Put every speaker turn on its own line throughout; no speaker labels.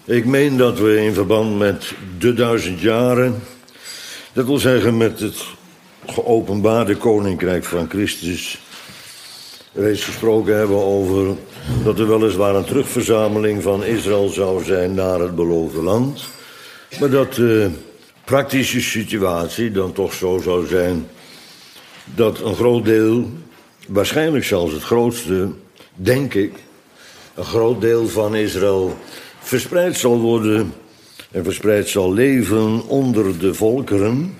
Ik meen dat we in verband met de 1000 jaren, dat wil zeggen met het geopenbaarde koninkrijk van Christus, reeds gesproken hebben over dat er weliswaar een terugverzameling van Israël zou zijn naar het beloofde land, maar dat de praktische situatie dan toch zo zou zijn dat een groot deel, waarschijnlijk zelfs het grootste, denk ik, een groot deel van Israël verspreid zal worden en verspreid zal leven onder de volkeren,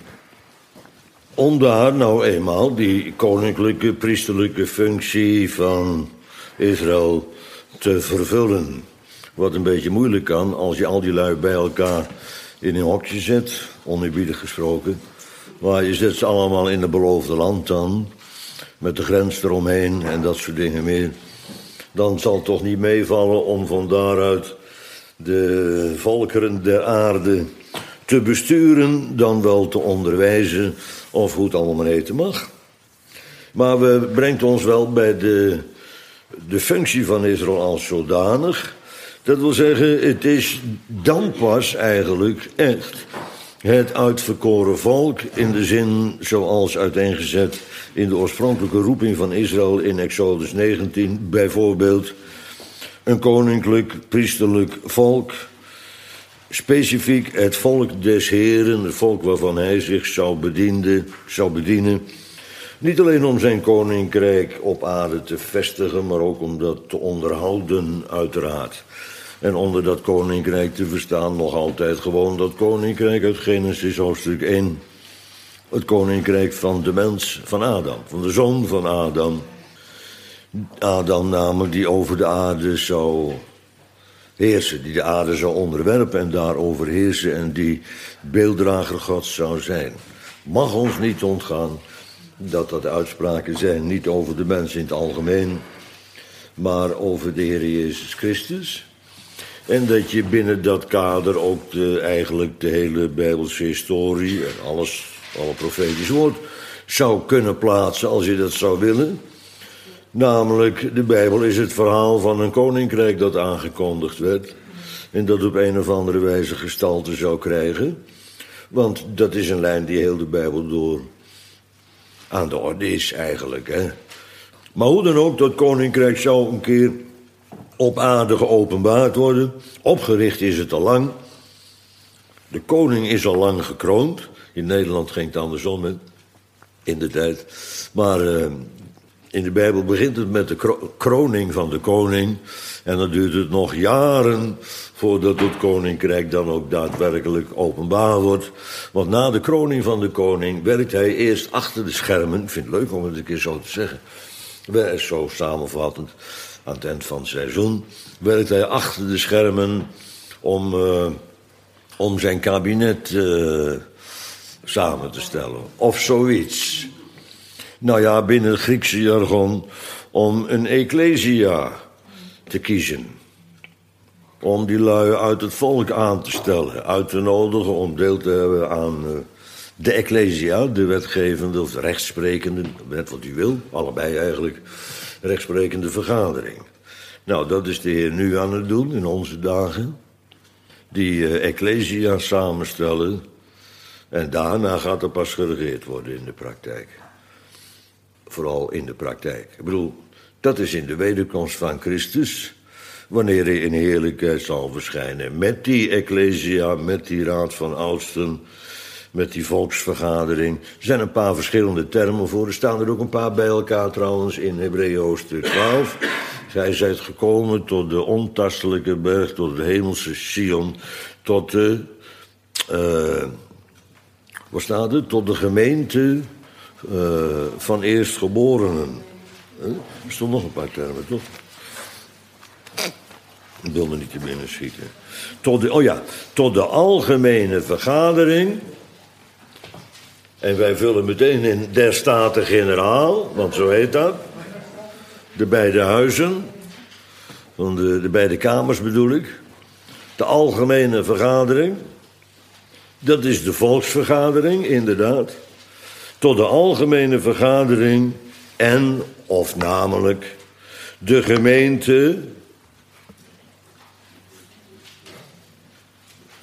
om daar nou eenmaal die koninklijke, priesterlijke functie van Israël te vervullen. Wat een beetje moeilijk kan als je al die lui bij elkaar in een hokje zet, oneerbiedig gesproken. Maar je zet ze allemaal in het beloofde land dan, met de grens eromheen en dat soort dingen meer. Dan zal het toch niet meevallen om van daaruit de volkeren der aarde te besturen, dan wel te onderwijzen of hoe het allemaal heten mag. Maar we brengt ons wel bij de functie van Israël als zodanig. Dat wil zeggen, het is dan pas eigenlijk echt het uitverkoren volk in de zin zoals uiteengezet in de oorspronkelijke roeping van Israël in Exodus 19, bijvoorbeeld een koninklijk, priesterlijk volk, specifiek het volk des Heren, het volk waarvan hij zich zou bedienen. Niet alleen om zijn koninkrijk op aarde te vestigen, maar ook om dat te onderhouden, uiteraard. En onder dat koninkrijk te verstaan nog altijd gewoon dat koninkrijk uit Genesis hoofdstuk 1. Het koninkrijk van de mens, van Adam, van de zoon van Adam. Adam namelijk die over de aarde zou heersen, die de aarde zou onderwerpen en daarover heersen en die beelddrager Gods zou zijn. Mag ons niet ontgaan dat dat uitspraken zijn, niet over de mens in het algemeen, maar over de Heer Jezus Christus. En dat je binnen dat kader ook eigenlijk de hele Bijbelse historie en alle profetisch woord zou kunnen plaatsen als je dat zou willen. Namelijk, de Bijbel is het verhaal van een koninkrijk dat aangekondigd werd en dat op een of andere wijze gestalte zou krijgen. Want dat is een lijn die heel de Bijbel door aan de orde is eigenlijk. Hè. Maar hoe dan ook, dat koninkrijk zou een keer op aarde geopenbaard worden. Opgericht is het al lang. De koning is al lang gekroond. In Nederland ging het andersom, hè, in de tijd. Maar in de Bijbel begint het met de kroning van de koning. En dan duurt het nog jaren voordat het koninkrijk dan ook daadwerkelijk openbaar wordt. Want na de kroning van de koning werkt hij eerst achter de schermen. Ik vind het leuk om het een keer zo te zeggen. Zo samenvattend, aan het eind van het seizoen werkt hij achter de schermen om zijn kabinet samen te stellen. Of zoiets. Nou ja, binnen het Griekse jargon om een ecclesia te kiezen. Om die lui uit het volk aan te stellen, uit te nodigen om deel te hebben aan de ecclesia, de wetgevende of de rechtsprekende, net wat u wil, allebei eigenlijk, rechtsprekende vergadering. Nou, dat is de Heer nu aan het doen in onze dagen. Die ecclesia samenstellen en daarna gaat er pas geregeerd worden in de praktijk. Vooral in de praktijk. Ik bedoel, dat is in de wederkomst van Christus, wanneer hij in heerlijkheid zal verschijnen. Met die ecclesia, met die raad van oudsten, met die volksvergadering. Er zijn een paar verschillende termen voor. Er staan er ook een paar bij elkaar trouwens in Hebreeën hoofdstuk 12. Gij zijt gekomen tot de ontastelijke berg, tot de hemelse Sion, tot de, wat staat er? Tot de gemeente van eerstgeborenen. Er stond nog een paar termen, toch? Ik wil me niet te binnen schieten. Tot de algemene vergadering. En wij vullen meteen in der Staten-Generaal, want zo heet dat. De beide huizen, van de beide kamers bedoel ik. De algemene vergadering. Dat is de volksvergadering, inderdaad. Tot de algemene vergadering en, of namelijk, de gemeente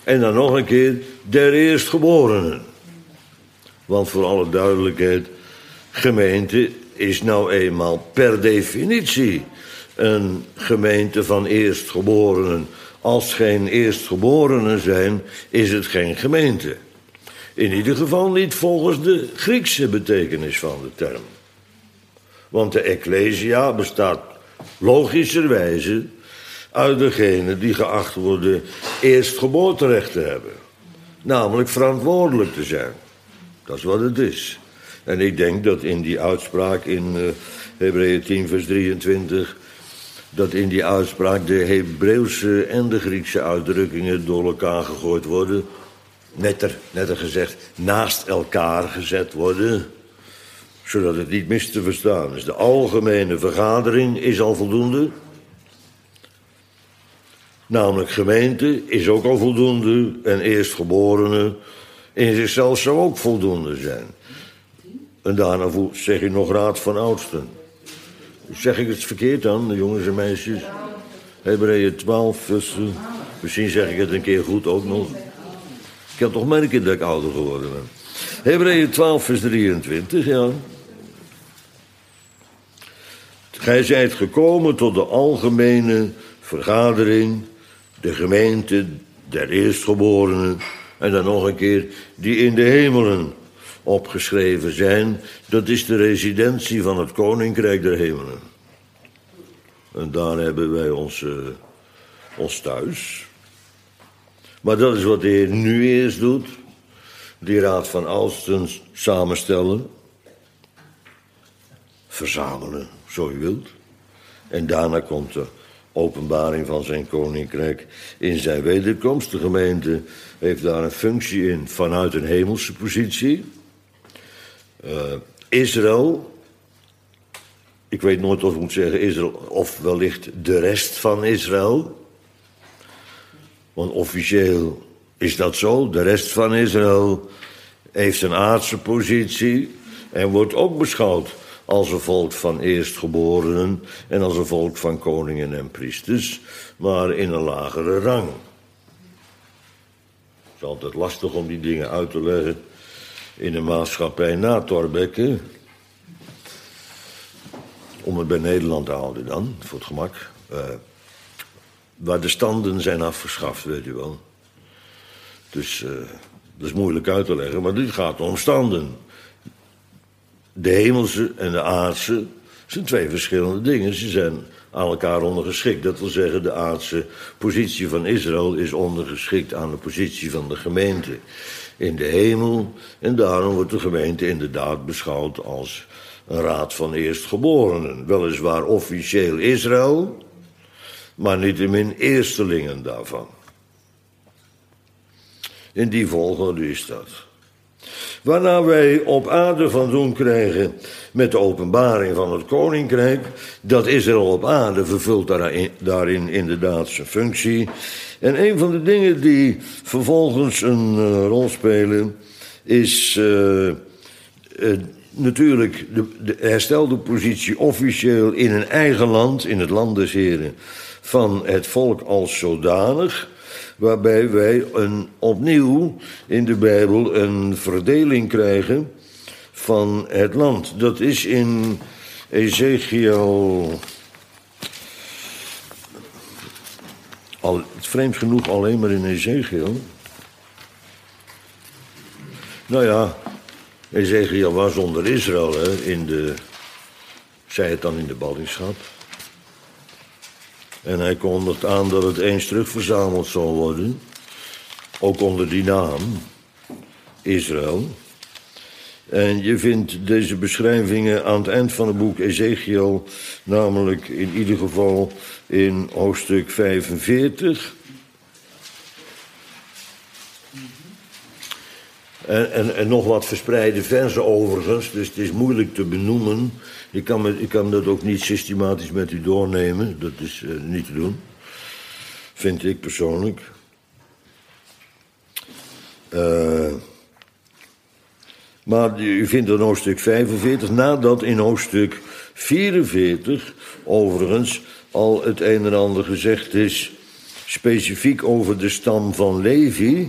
En dan nog een keer der eerstgeborenen. Want voor alle duidelijkheid, gemeente is nou eenmaal per definitie een gemeente van eerstgeborenen. Als het geen eerstgeborenen zijn, is het geen gemeente. In ieder geval niet volgens de Griekse betekenis van de term. Want de Ecclesia bestaat logischerwijze uit degenen die geacht worden eerstgeboorterecht te hebben. Namelijk verantwoordelijk te zijn. Dat is wat het is. En ik denk dat in die uitspraak in Hebreeën 10 vers 23... dat in die uitspraak de Hebreeuwse en de Griekse uitdrukkingen door elkaar gegooid worden. Netter gezegd, naast elkaar gezet worden. Zodat het niet mis te verstaan is. De algemene vergadering is al voldoende. Namelijk gemeente is ook al voldoende. En eerstgeborene in zichzelf zou ook voldoende zijn. En daarna zeg je nog raad van oudsten. Zeg ik het verkeerd dan, de jongens en meisjes? Hebreeën 12, misschien zeg ik het een keer goed ook nog. Ik kan toch merken dat ik ouder geworden ben. Hebreeën 12, vers 23, ja. Gij zijt gekomen tot de algemene vergadering, de gemeente der eerstgeborenen, en dan nog een keer, die in de hemelen opgeschreven zijn. Dat is de residentie van het Koninkrijk der Hemelen. En daar hebben wij ons thuis. Maar dat is wat de Heer nu eerst doet. Die raad van oudsten samenstellen. Verzamelen, zo je wilt. En daarna komt de openbaring van zijn koninkrijk in zijn wederkomst. De gemeente heeft daar een functie in vanuit een hemelse positie. Israël, ik weet nooit of ik moet zeggen Israël of wellicht de rest van Israël. Want officieel is dat zo. De rest van Israël heeft een aardse positie en wordt ook beschouwd als een volk van eerstgeborenen en als een volk van koningen en priesters, maar in een lagere rang. Het is altijd lastig om die dingen uit te leggen in een maatschappij na Thorbecke. Om het bij Nederland te houden dan, voor het gemak. Waar de standen zijn afgeschaft, weet u wel. Dus dat is moeilijk uit te leggen, maar dit gaat om standen. De hemelse en de aardse zijn twee verschillende dingen. Ze zijn aan elkaar ondergeschikt. Dat wil zeggen, de aardse positie van Israël is ondergeschikt aan de positie van de gemeente in de hemel. En daarom wordt de gemeente inderdaad beschouwd als een raad van eerstgeborenen. Weliswaar officieel Israël, maar niettemin eerstelingen daarvan. In die volgorde is dat. Waarna wij op aarde van doen krijgen met de openbaring van het koninkrijk. Dat Israël op aarde vervult daarin inderdaad zijn functie. En een van de dingen die vervolgens een rol spelen is natuurlijk de herstelde positie officieel in een eigen land, in het land des Heren, van het volk als zodanig. Waarbij wij opnieuw in de Bijbel een verdeling krijgen van het land. Dat is in Ezekiel, vreemd genoeg alleen maar in Ezekiel. Nou ja, Ezekiel was onder Israël, zei het dan in de ballingschap. En hij kondigt aan dat het eens terugverzameld zal worden. Ook onder die naam, Israël. En je vindt deze beschrijvingen aan het eind van het boek Ezekiel, namelijk in ieder geval in hoofdstuk 45. En nog wat verspreide verzen overigens, dus het is moeilijk te benoemen. Ik kan dat ook niet systematisch met u doornemen, dat is niet te doen, vind ik persoonlijk. Maar u vindt in hoofdstuk 45, nadat in hoofdstuk 44 overigens al het een en ander gezegd is, specifiek over de stam van Levi.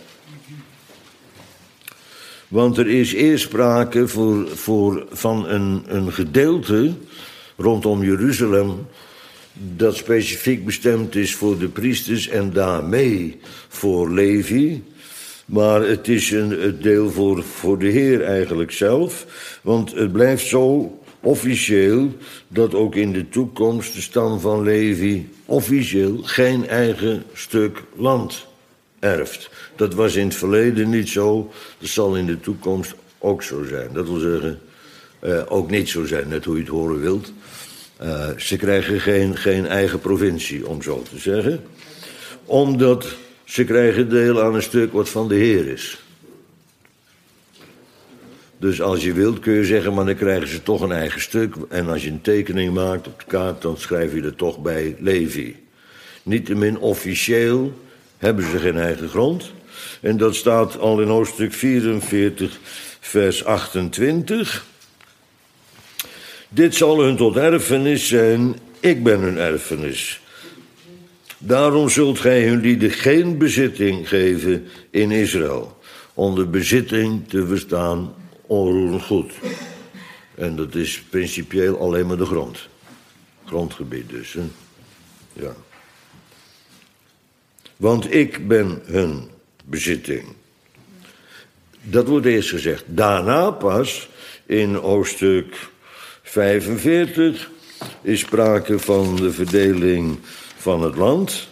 Want er is eerst sprake van een gedeelte rondom Jeruzalem dat specifiek bestemd is voor de priesters en daarmee voor Levi. Maar het is het deel voor de Heer eigenlijk zelf. Want het blijft zo officieel dat ook in de toekomst de stam van Levi officieel geen eigen stuk land erft. Dat was in het verleden niet zo. Dat zal in de toekomst ook zo zijn. Dat wil zeggen, ook niet zo zijn, net hoe je het horen wilt. Ze krijgen geen eigen provincie, om zo te zeggen. Omdat ze krijgen deel aan een stuk wat van de Heer is. Dus als je wilt kun je zeggen, maar dan krijgen ze toch een eigen stuk. En als je een tekening maakt op de kaart, dan schrijf je er toch bij Levi. Niettemin officieel hebben ze geen eigen grond. En dat staat al in hoofdstuk 44, vers 28. Dit zal hun tot erfenis zijn, ik ben hun erfenis. Daarom zult gij hun lieden geen bezitting geven in Israël. Onder bezitting te verstaan onroerend goed. En dat is principieel alleen maar de grond. Grondgebied dus. Hè? Ja. Want ik ben hun bezitting. Dat wordt eerst gezegd. Daarna pas, in hoofdstuk 45, is sprake van de verdeling van het land.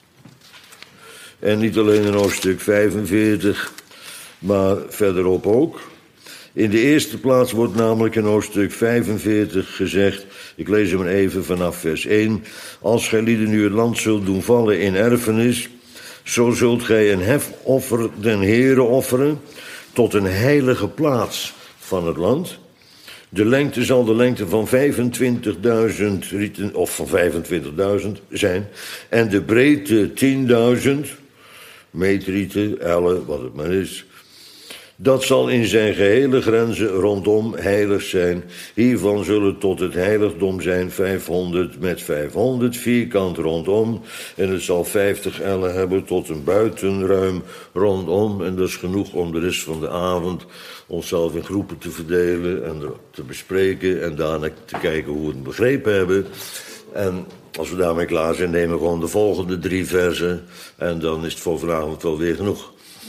En niet alleen in hoofdstuk 45, maar verderop ook. In de eerste plaats wordt namelijk in hoofdstuk 45 gezegd, ik lees hem even vanaf vers 1. Als gij lieden nu het land zult doen vallen in erfenis, zo zult gij een hefoffer den Heere offeren tot een heilige plaats van het land. De lengte zal de lengte van 25.000 rieten, of van 25.000 zijn. En de breedte 10.000 meetrieten, ellen, wat het maar is. Dat zal in zijn gehele grenzen rondom heilig zijn. Hiervan zullen tot het heiligdom zijn 500 met 500 vierkant rondom. En het zal 50 ellen hebben tot een buitenruim rondom. En dat is genoeg om de rest van de avond onszelf in groepen te verdelen en te bespreken. En daarna te kijken hoe we het begrepen hebben. En als we daarmee klaar zijn, nemen we gewoon de volgende 3 versen. En dan is het voor vanavond wel weer genoeg.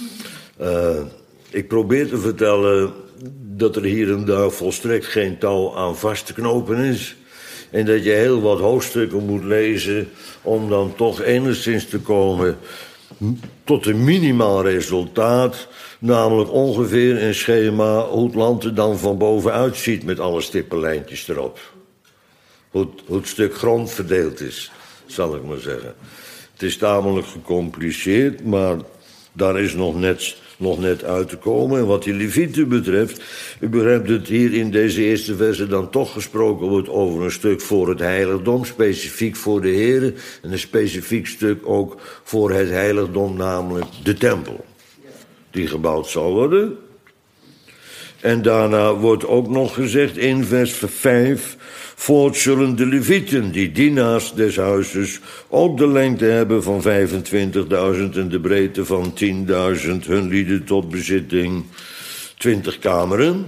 Ik probeer te vertellen dat er hier en daar volstrekt geen touw aan vast te knopen is. En dat je heel wat hoofdstukken moet lezen om dan toch enigszins te komen tot een minimaal resultaat. Namelijk ongeveer een schema hoe het land er dan van bovenuit ziet met alle stippenlijntjes erop. Hoe het stuk grond verdeeld is, zal ik maar zeggen. Het is tamelijk gecompliceerd, maar daar is nog net uit te komen. En wat die Levieten betreft, u begrijpt dat hier in deze eerste verse dan toch gesproken wordt over een stuk voor het heiligdom, specifiek voor de Here, en een specifiek stuk ook voor het heiligdom, namelijk de tempel, die gebouwd zal worden. En daarna wordt ook nog gezegd in vers 5... Voort zullen de Levieten, die dienaars des huizes, ook de lengte hebben van 25.000 en de breedte van 10.000, hun lieden tot bezitting 20 kameren.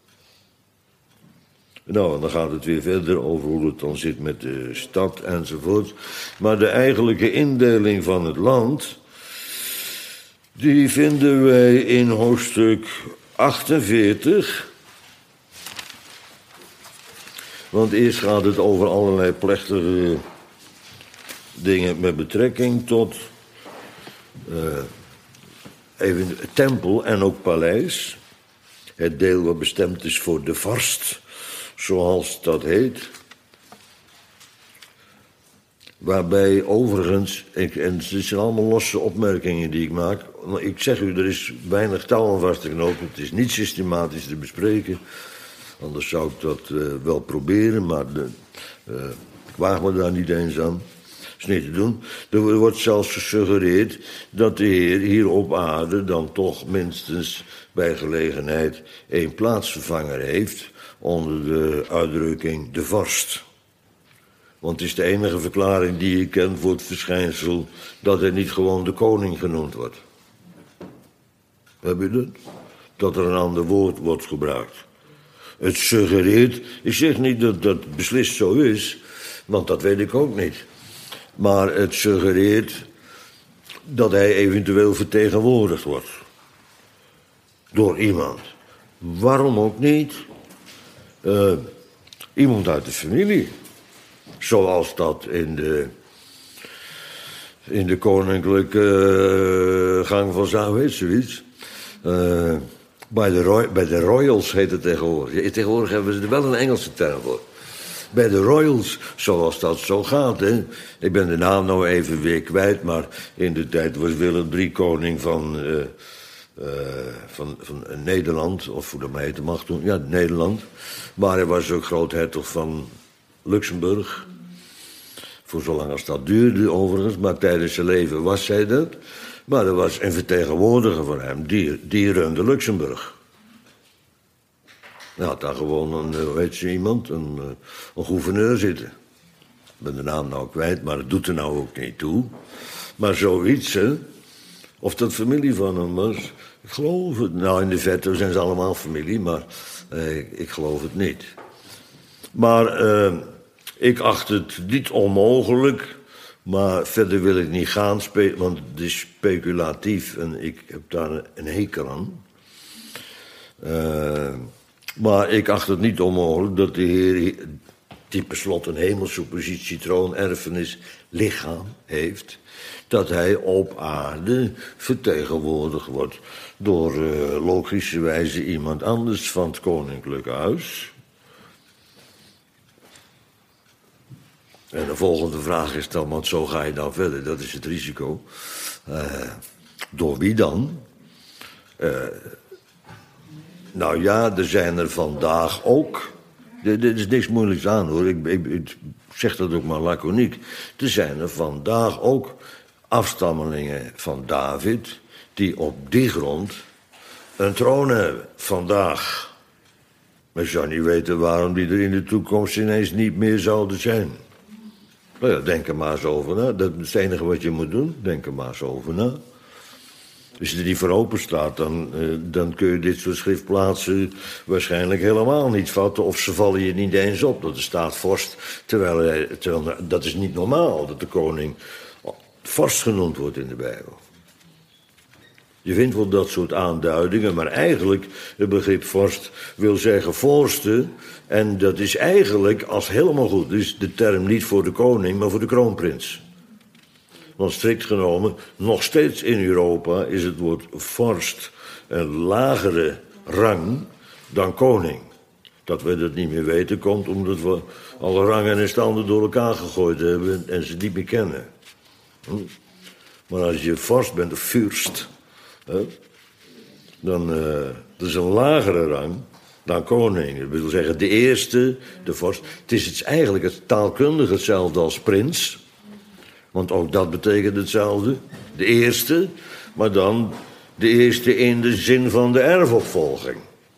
Nou, en dan gaat het weer verder over hoe het dan zit met de stad enzovoort. Maar de eigenlijke indeling van het land, die vinden wij in hoofdstuk 48... Want eerst gaat het over allerlei plechtige dingen met betrekking tot even tempel en ook paleis. Het deel wat bestemd is voor de vorst, zoals dat heet. Waarbij overigens, en het zijn allemaal losse opmerkingen die ik maak. Ik zeg u, er is weinig touw aan vast te knopen. Het is niet systematisch te bespreken. Anders zou ik dat wel proberen, maar ik waag me daar niet eens aan. Dat is niet te doen. Er wordt zelfs gesuggereerd dat de Heer hier op aarde dan toch minstens bij gelegenheid 1 plaatsvervanger heeft onder de uitdrukking de vorst. Want het is de enige verklaring die je kent voor het verschijnsel dat hij niet gewoon de koning genoemd wordt. Heb je dat? Dat er een ander woord wordt gebruikt. Het suggereert, ik zeg niet dat dat beslist zo is, want dat weet ik ook niet. Maar het suggereert dat hij eventueel vertegenwoordigd wordt. Door iemand. Waarom ook niet? Iemand uit de familie. Zoals dat in de koninklijke gang van zaken, weet zoiets. Bij de royals heet het tegenwoordig. Tegenwoordig hebben ze er wel een Engelse term voor. Bij de royals, zoals dat zo gaat. Hè. Ik ben de naam nou even weer kwijt, maar in de tijd was Willem III koning van Nederland, of hoe dat maar heette mag toen. Ja, Nederland. Maar hij was ook groothertog van Luxemburg. Voor zolang als dat duurde overigens, maar tijdens zijn leven was zij dat. Maar er was een vertegenwoordiger van hem, die runde Luxemburg. Hij had daar gewoon een gouverneur zitten. Ik ben de naam nou kwijt, maar dat doet er nou ook niet toe. Maar zoiets, hè. Of dat familie van hem was, ik geloof het. Nou, in de verte zijn ze allemaal familie, maar ik geloof het niet. Maar ik acht het niet onmogelijk, maar verder wil ik niet gaan, want het is speculatief en ik heb daar een hekel aan. Maar ik acht het niet onmogelijk dat de Heer, die per slot een hemelse positie, troon, erfenis, lichaam heeft, dat hij op aarde vertegenwoordigd wordt door logischerwijze iemand anders van het koninklijke huis. En de volgende vraag is dan, want zo ga je dan verder, dat is het risico. Door wie dan? Nou ja, er zijn er vandaag ook. Er is niks moeilijks aan hoor, ik zeg dat ook maar laconiek. Er zijn er vandaag ook afstammelingen van David die op die grond een troon hebben. Vandaag. Maar je zou niet weten waarom die er in de toekomst ineens niet meer zouden zijn. Nou ja, denk er maar eens over na. Dat is het enige wat je moet doen. Denk er maar eens over na. Als je er niet voor open staat, dan kun je dit soort schriftplaatsen waarschijnlijk helemaal niet vatten. Of ze vallen je niet eens op dat er staat vorst. Terwijl dat is niet normaal, dat de koning vorst genoemd wordt in de Bijbel. Je vindt wel dat soort aanduidingen, maar eigenlijk het begrip vorst wil zeggen voorste. En dat is eigenlijk, als helemaal goed is, de term niet voor de koning, maar voor de kroonprins. Want strikt genomen, nog steeds in Europa is het woord vorst een lagere rang dan koning. Dat we dat niet meer weten komt omdat we alle rangen en standen door elkaar gegooid hebben en ze niet meer kennen. Maar als je vorst bent, of fürst, dan dat is een lagere rang dan koning. Dat wil zeggen, de eerste, de vorst. Het is eigenlijk het taalkundig hetzelfde als prins. Want ook dat betekent hetzelfde. De eerste, maar dan de eerste in de zin van de erfopvolging.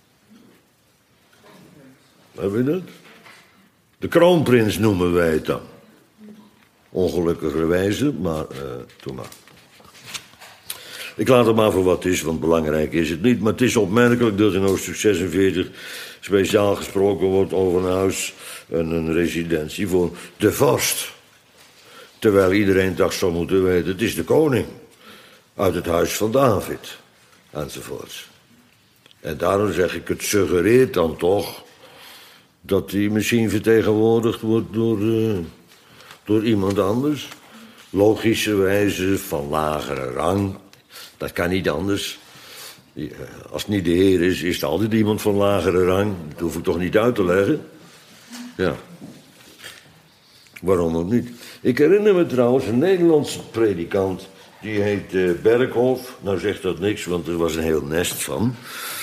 Heb je dat? De kroonprins noemen wij het dan. Ongelukkigerwijze, maar doe maar. Ik laat het maar voor wat het is, want belangrijk is het niet. Maar het is opmerkelijk dat in hoofdstuk 46 speciaal gesproken wordt over een huis en een residentie voor de vorst. Terwijl iedereen toch zou moeten weten, het is de koning. Uit het huis van David. Enzovoorts. En daarom zeg ik, het suggereert dan toch dat hij misschien vertegenwoordigd wordt door iemand anders. Logischerwijze van lagere rang. Dat kan niet anders. Als het niet de Heer is, is er altijd iemand van lagere rang. Dat hoef ik toch niet uit te leggen? Ja. Waarom ook niet? Ik herinner me trouwens een Nederlandse predikant. Die heet Berkhof. Nou zegt dat niks, want er was een heel nest van.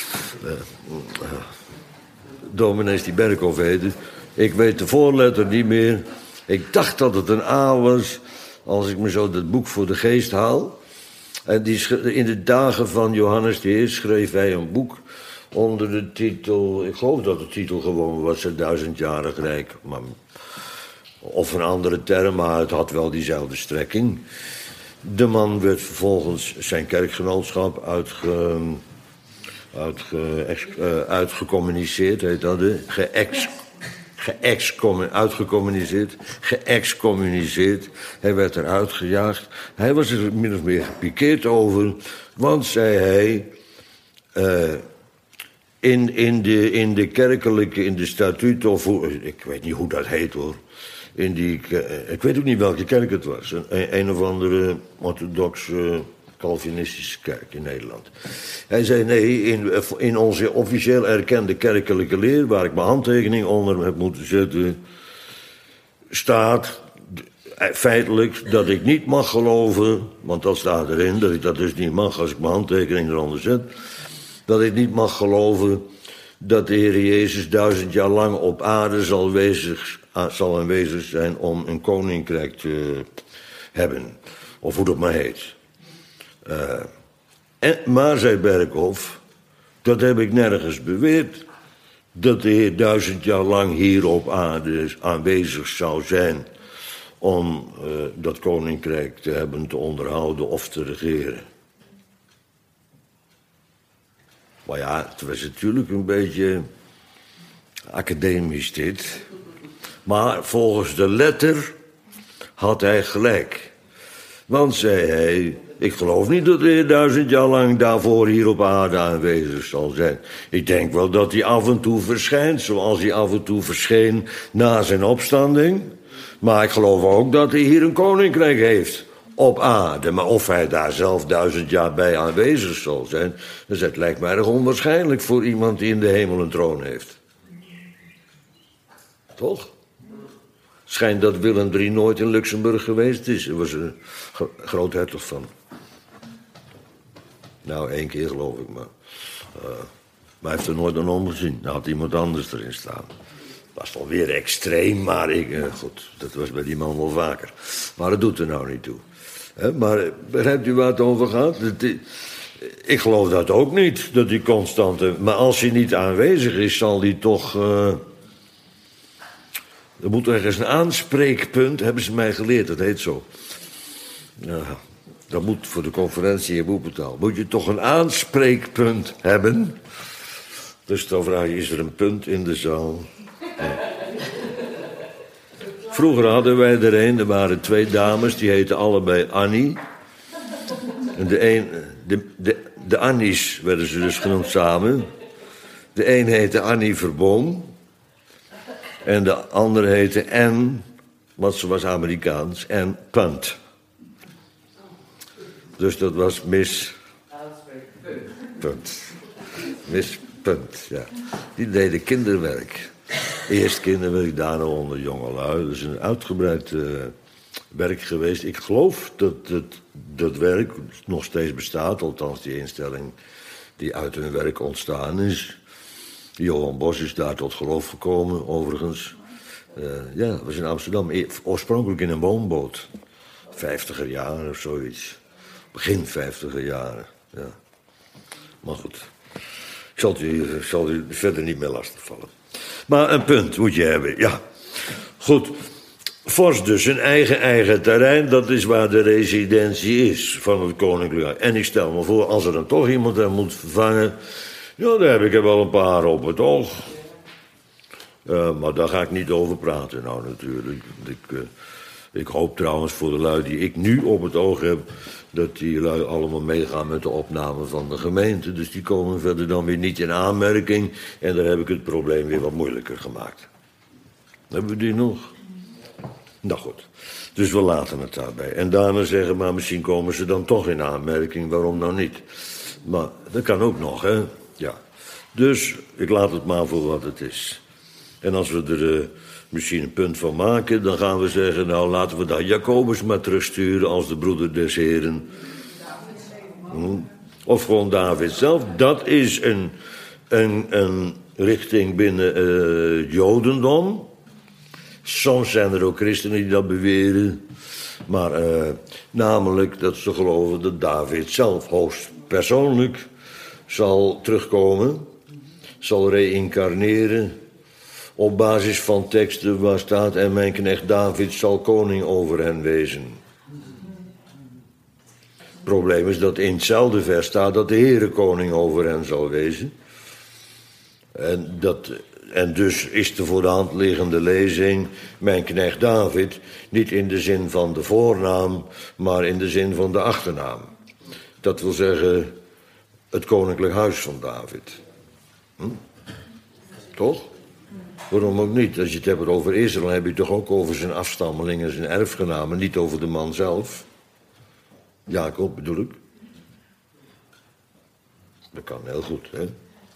Dominees die Berkhof heette. Ik weet de voorletter niet meer. Ik dacht dat het een A was. Als ik me zo dat boek voor de geest haal. En in de dagen van Johannes de Heer schreef hij een boek onder de titel, ik geloof dat de titel gewoon was, het 1000-jarig Rijk. Maar Of een andere term, maar het had wel diezelfde strekking. De man werd vervolgens zijn kerkgenootschap uitgecommuniceerd, heet dat, geëxcommuniceerd. Hij werd eruit gejaagd. Hij was er min of meer gepikeerd over, want, zei hij, in de kerkelijke, in de statuut, of ik weet niet hoe dat heet hoor. Ik weet ook niet welke kerk het was. Een of andere orthodoxe Calvinistische kerk in Nederland. Hij zei nee, in onze officieel erkende kerkelijke leer, waar ik mijn handtekening onder heb moeten zetten, staat feitelijk dat ik niet mag geloven, want dat staat erin, dat ik dat dus niet mag als ik mijn handtekening eronder zet, dat ik niet mag geloven dat de Heer Jezus 1000 jaar lang op aarde zal aanwezig zijn om een koninkrijk te hebben. Of hoe dat maar heet. Maar, zei Berkhof, dat heb ik nergens beweerd, dat de Heer 1000 jaar lang hier op aarde aanwezig zou zijn om dat koninkrijk te hebben, te onderhouden of te regeren. Maar ja, het was natuurlijk een beetje academisch dit. Maar volgens de letter had hij gelijk. Want, zei hij, ik geloof niet dat de Heer 1000 jaar lang daarvoor hier op aarde aanwezig zal zijn. Ik denk wel dat hij af en toe verschijnt, zoals hij af en toe verscheen na zijn opstanding. Maar ik geloof ook dat hij hier een koninkrijk heeft op aarde. Maar of hij daar zelf 1000 jaar bij aanwezig zal zijn, dus het lijkt mij erg onwaarschijnlijk voor iemand die in de hemel een troon heeft. Toch? Schijnt dat Willem III nooit in Luxemburg geweest is. Er was een groothertog van. Nou, 1 keer geloof ik, maar hij heeft er nooit een omgezien. Dan had iemand anders erin staan. Was wel weer extreem, maar goed, dat was bij die man wel vaker. Maar dat doet er nou niet toe. Maar begrijpt u waar het over gaat? Ik geloof dat ook niet, dat hij constant. Maar als hij niet aanwezig is, zal hij toch. Er moet ergens een aanspreekpunt, hebben ze mij geleerd, dat heet zo. Ja, dat moet voor de conferentie in Boepentaal. Moet je toch een aanspreekpunt hebben? Dus dan vraag je, is er een punt in de zaal? Ja. Vroeger hadden wij er een, er waren 2 dames, die heten allebei Annie. En de Annies werden ze dus genoemd samen. De een heette Annie Verboom. En de andere heette Anne, want ze was Amerikaans, Anne Punt. Dus dat was Miss Punt. Miss Punt, ja. Die deden kinderwerk. Eerst kinderwerk, daarna onder jongelui. Dat is een uitgebreid werk geweest. Ik geloof dat werk nog steeds bestaat, althans die instelling die uit hun werk ontstaan is. Johan Bos is daar tot geloof gekomen, overigens. Ja, dat was in Amsterdam. Oorspronkelijk in een woonboot. 50er jaren of zoiets. Begin 50er jaren, ja. Maar goed. Ik zal u verder niet meer lastigvallen. Maar een punt moet je hebben, ja. Goed. Vorst dus, een eigen terrein, dat is waar de residentie is van het Koninklijk. En ik stel me voor, als er dan toch iemand hem moet vervangen, ja, daar heb ik er wel een paar op het oog. Maar daar ga ik niet over praten nou natuurlijk. Ik hoop trouwens voor de lui die ik nu op het oog heb, dat die lui allemaal meegaan met de opname van de gemeente. Dus die komen verder dan weer niet in aanmerking. En daar heb ik het probleem weer wat moeilijker gemaakt. Hebben we die nog? Nou goed. Dus we laten het daarbij. En daarna zeggen, maar misschien komen ze dan toch in aanmerking. Waarom nou niet? Maar dat kan ook nog, hè? Ja. Dus ik laat het maar voor wat het is. En als we er misschien een punt van maken, dan gaan we zeggen, nou laten we daar Jacobus maar terugsturen als de broeder des Heren. Of gewoon David zelf. Dat is een richting binnen Jodendom. Soms zijn er ook christenen die dat beweren. Maar namelijk dat ze geloven dat David zelf hoogstpersoonlijk zal terugkomen. Zal reïncarneren op basis van teksten waar staat: en mijn knecht David zal koning over hen wezen. Het probleem is dat in hetzelfde vers staat dat de Heere koning over hen zal wezen. En dus is de voor de hand liggende lezing mijn knecht David niet in de zin van de voornaam, maar in de zin van de achternaam. Dat wil zeggen het koninklijk huis van David. Toch? Waarom ook niet? Als je het hebt over Israël, heb je het toch ook over zijn afstammelingen, zijn erfgenamen, niet over de man zelf. Jacob bedoel ik. Dat kan heel goed, hè?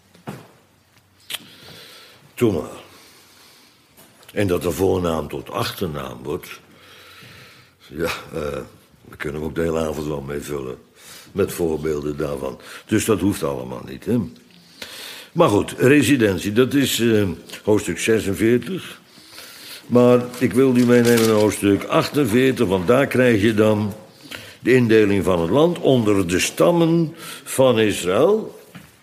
Doe maar. En dat de voornaam tot achternaam wordt. Ja, daar kunnen we ook de hele avond wel mee vullen. Met voorbeelden daarvan. Dus dat hoeft allemaal niet, hè. Maar goed, residentie, dat is hoofdstuk 46. Maar ik wil u meenemen naar hoofdstuk 48, want daar krijg je dan de indeling van het land onder de stammen van Israël.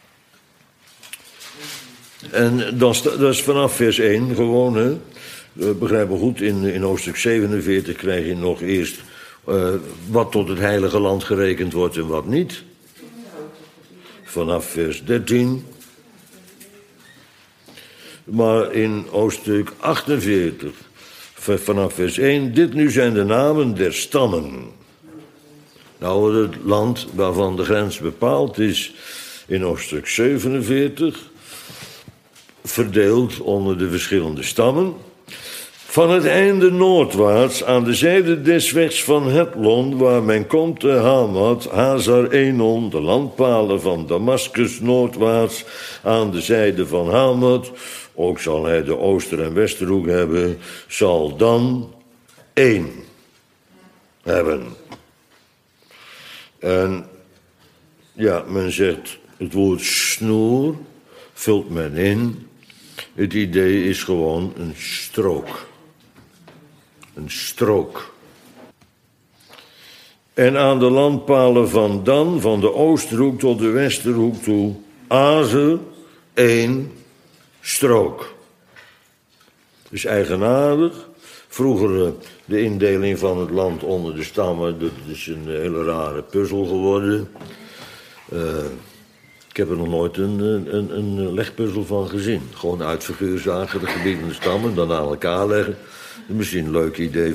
En dat is vanaf vers 1 gewoon, hè. We begrijpen goed, in hoofdstuk 47 krijg je nog eerst wat tot het heilige land gerekend wordt en wat niet. Vanaf vers 13. Maar in hoofdstuk 48, vanaf vers 1, dit nu zijn de namen der stammen. Nou, het land waarvan de grens bepaald is in hoofdstuk 47, verdeeld onder de verschillende stammen. Van het einde noordwaarts, aan de zijde des wegs van Hetlon, waar men komt te Hamat, Hazar Enon, de landpalen van Damascus noordwaarts, aan de zijde van Hamat, ook zal hij de ooster- en westerhoek hebben, zal dan 1 hebben. En ja, men zegt het woord snoer, vult men in. Het idee is gewoon een strook. Een strook. En aan de landpalen van Dan, van de oosterhoek tot de westerhoek toe, azen 1 strook. Dus eigenaardig. Vroeger de indeling van het land onder de stammen, dat is een hele rare puzzel geworden. Ik heb er nog nooit een legpuzzel van gezien. Gewoon uit figuurzagen de gebieden de stammen, dan aan elkaar leggen. Misschien een leuk idee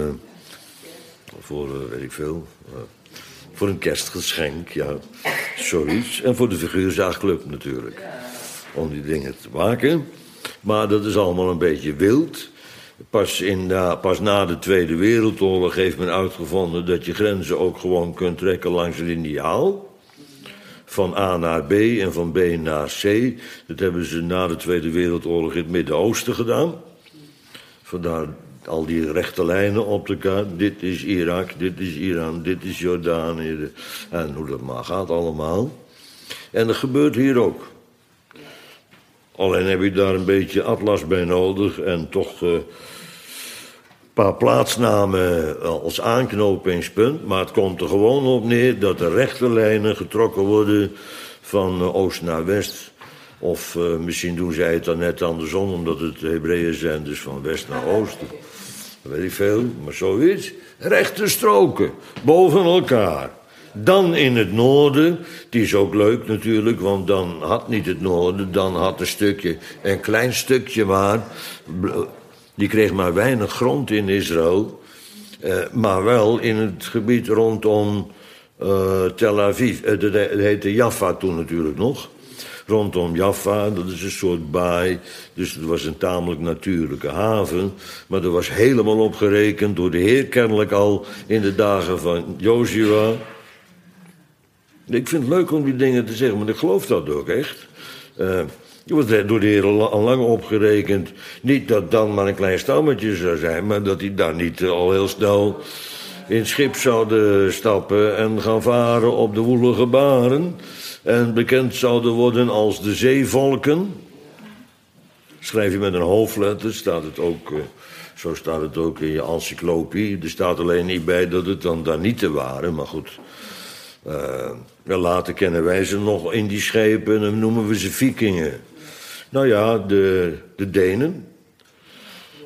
voor weet ik veel, voor een kerstgeschenk, ja, zoiets. En voor de figuurzaagclub natuurlijk, om die dingen te maken. Maar dat is allemaal een beetje wild. Pas na de Tweede Wereldoorlog heeft men uitgevonden dat je grenzen ook gewoon kunt trekken langs een liniaal. Van A naar B en van B naar C. Dat hebben ze na de Tweede Wereldoorlog in het Midden-Oosten gedaan. Vandaar al die rechte lijnen op de kaart. Dit is Irak, dit is Iran, dit is Jordanië. En hoe dat maar gaat allemaal. En dat gebeurt hier ook. Alleen heb je daar een beetje atlas bij nodig. En toch een paar plaatsnamen als aanknopingspunt. Maar het komt er gewoon op neer dat de rechte lijnen getrokken worden van oost naar west. Of misschien doen zij het dan net andersom, omdat het Hebreeën zijn, dus van west naar oost. Dat weet ik veel, maar zoiets. Rechte stroken, boven elkaar. Dan in het noorden, die is ook leuk natuurlijk, want dan had niet het noorden, dan had een klein stukje maar, die kreeg maar weinig grond in Israël, maar wel in het gebied rondom Tel Aviv. Dat heette Jaffa toen natuurlijk nog. Rondom Jaffa, dat is een soort baai, dus het was een tamelijk natuurlijke haven. Maar er was helemaal op gerekend door de Heer kennelijk al in de dagen van Jozua. Ik vind het leuk om die dingen te zeggen, maar ik geloof dat ook echt. Je wordt door de Heer al lang opgerekend. Niet dat dan maar een klein stammetje zou zijn, maar dat hij daar niet al heel snel in het schip zouden stappen en gaan varen op de woelige baren. En bekend zouden worden als de zeevolken. Schrijf je met een hoofdletter, staat het ook, zo staat het ook in je encyclopie. Er staat alleen niet bij dat het dan daar niet te waren, maar goed. Later kennen wij ze nog in die schepen en dan noemen we ze vikingen. Nou ja, de Denen,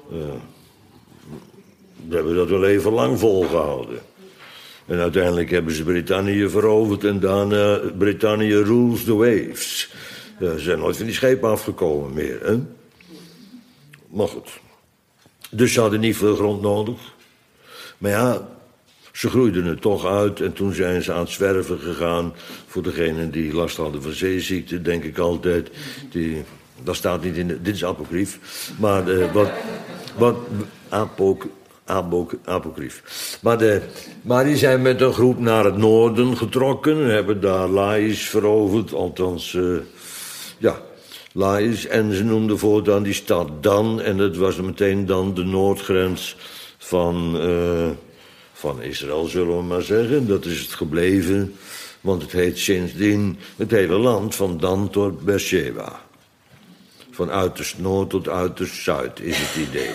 We hebben dat wel even lang volgehouden. En uiteindelijk hebben ze Brittannië veroverd en daarna Brittannië rules the waves. Ze zijn nooit van die schepen afgekomen meer, hè? Maar goed. Dus ze hadden niet veel grond nodig. Maar ja, ze groeiden het toch uit en toen zijn ze aan het zwerven gegaan. Voor degenen die last hadden van zeeziekte, denk ik altijd. Dat staat niet in dit is apocrief. Maar apocrief. Maar die zijn met een groep naar het noorden getrokken. En hebben daar Lais veroverd. Althans, Lais. En ze noemden voortaan die stad Dan. En dat was meteen dan de noordgrens van Israël, zullen we maar zeggen. Dat is het gebleven. Want het heet sindsdien het hele land van Dan tot Beersheba. Van uiterst noord tot uiterst zuid is het idee.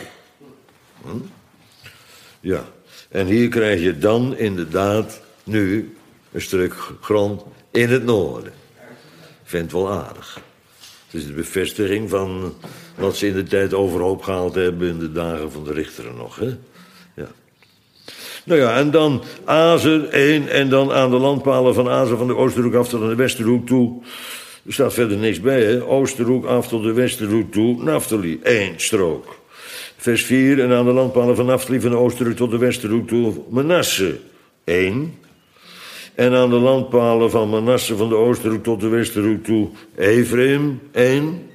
Ja, en hier krijg je dan inderdaad nu een stuk grond in het noorden. Vind het wel aardig. Het is de bevestiging van wat ze in de tijd overhoop gehaald hebben in de dagen van de richteren nog, hè? Ja. Nou ja, en dan Azer 1 en dan aan de landpalen van Azer van de Oosterhoek af tot aan de Westerhoek toe. Er staat verder niks bij, hè? Oosterhoek af tot de Westerhoek toe, Naftali, 1 strook. Vers 4, en aan de landpalen van Naftali van de Oosterhoek tot de Westerhoek toe, Manasse, 1. En aan de landpalen van Manasse van de Oosterhoek tot de Westerhoek toe, Ephraim, 1.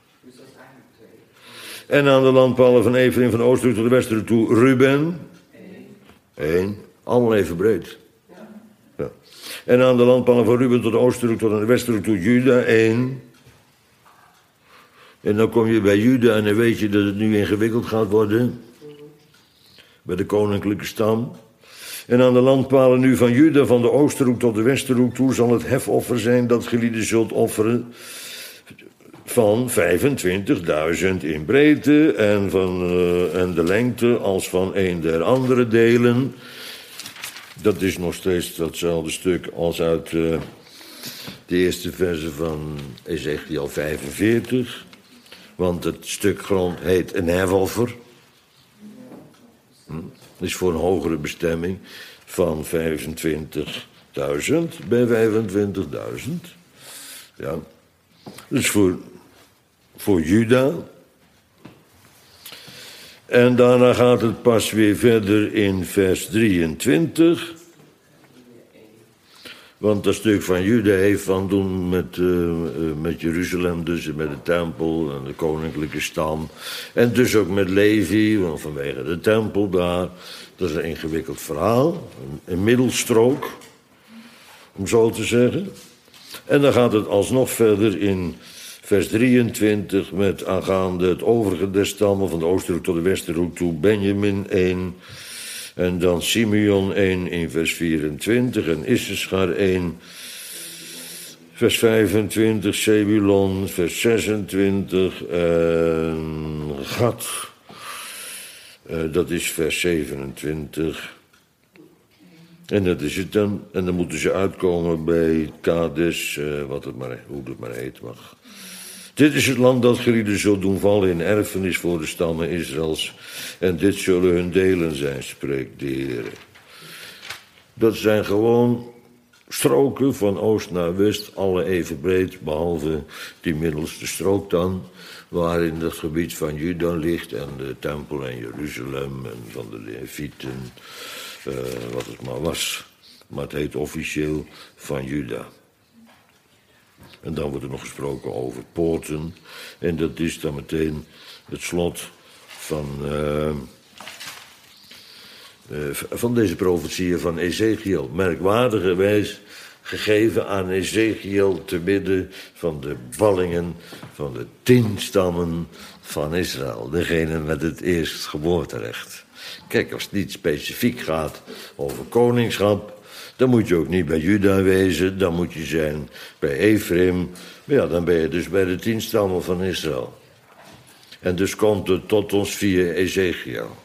En aan de landpalen van Ephraim van de Oosterhoek tot de Westerhoek toe, Ruben, 1. Allemaal even breed. Ja. En aan de landpalen van Ruben tot de Oosterhoek tot aan de Westerhoek toe, Juda, 1. En dan kom je bij Juda en dan weet je dat het nu ingewikkeld gaat worden. Bij de koninklijke stam. En aan de landpalen nu van Juda, van de Oosterhoek tot de Westerhoek toe, zal het hefoffer zijn dat gelieden zult offeren van 25.000 in breedte en de lengte als van een der andere delen. Dat is nog steeds datzelfde stuk als uit de eerste verse van Ezechiel 45. Want het stuk grond heet een hefoffer. Dat is voor een hogere bestemming van 25.000 bij 25.000. Ja. Dus voor Juda. En daarna gaat het pas weer verder in vers 23. Want dat stuk van Juda heeft van doen met Jeruzalem, dus met de tempel en de koninklijke stam. En dus ook met Levi, want vanwege de tempel daar. Dat is een ingewikkeld verhaal, een middelstrook, om zo te zeggen. En dan gaat het alsnog verder in vers 23 met aangaande het overige der stammen van de Oosterhoek tot de Westerhoek toe, Benjamin 1. En dan Simeon 1 in vers 24 en Issachar 1, vers 25, Zebulon, vers 26 en Gad, dat is vers 27. En dat is het dan. En dan moeten ze uitkomen bij Kades, hoe het maar heet mag. Dit is het land dat gelieden zult doen vallen in erfenis voor de stammen Israëls. En dit zullen hun delen zijn, spreekt de Heer. Dat zijn gewoon stroken van oost naar west, alle even breed, behalve die middelste strook dan, waarin het gebied van Juda ligt en de tempel en Jeruzalem en van de Levieten, wat het maar was. Maar het heet officieel van Juda. En dan wordt er nog gesproken over poorten. En dat is dan meteen het slot van deze profetieën van Ezechiel. Merkwaardigerwijs gegeven aan Ezechiel te midden van de ballingen van de 10 stammen van Israël. Degene met het eerstgeboorterecht. Kijk, als het niet specifiek gaat over koningschap, dan moet je ook niet bij Juda wezen, dan moet je zijn bij Ephraim. Maar ja, dan ben je dus bij de 10 stammen van Israël. En dus komt het tot ons via Ezechiel.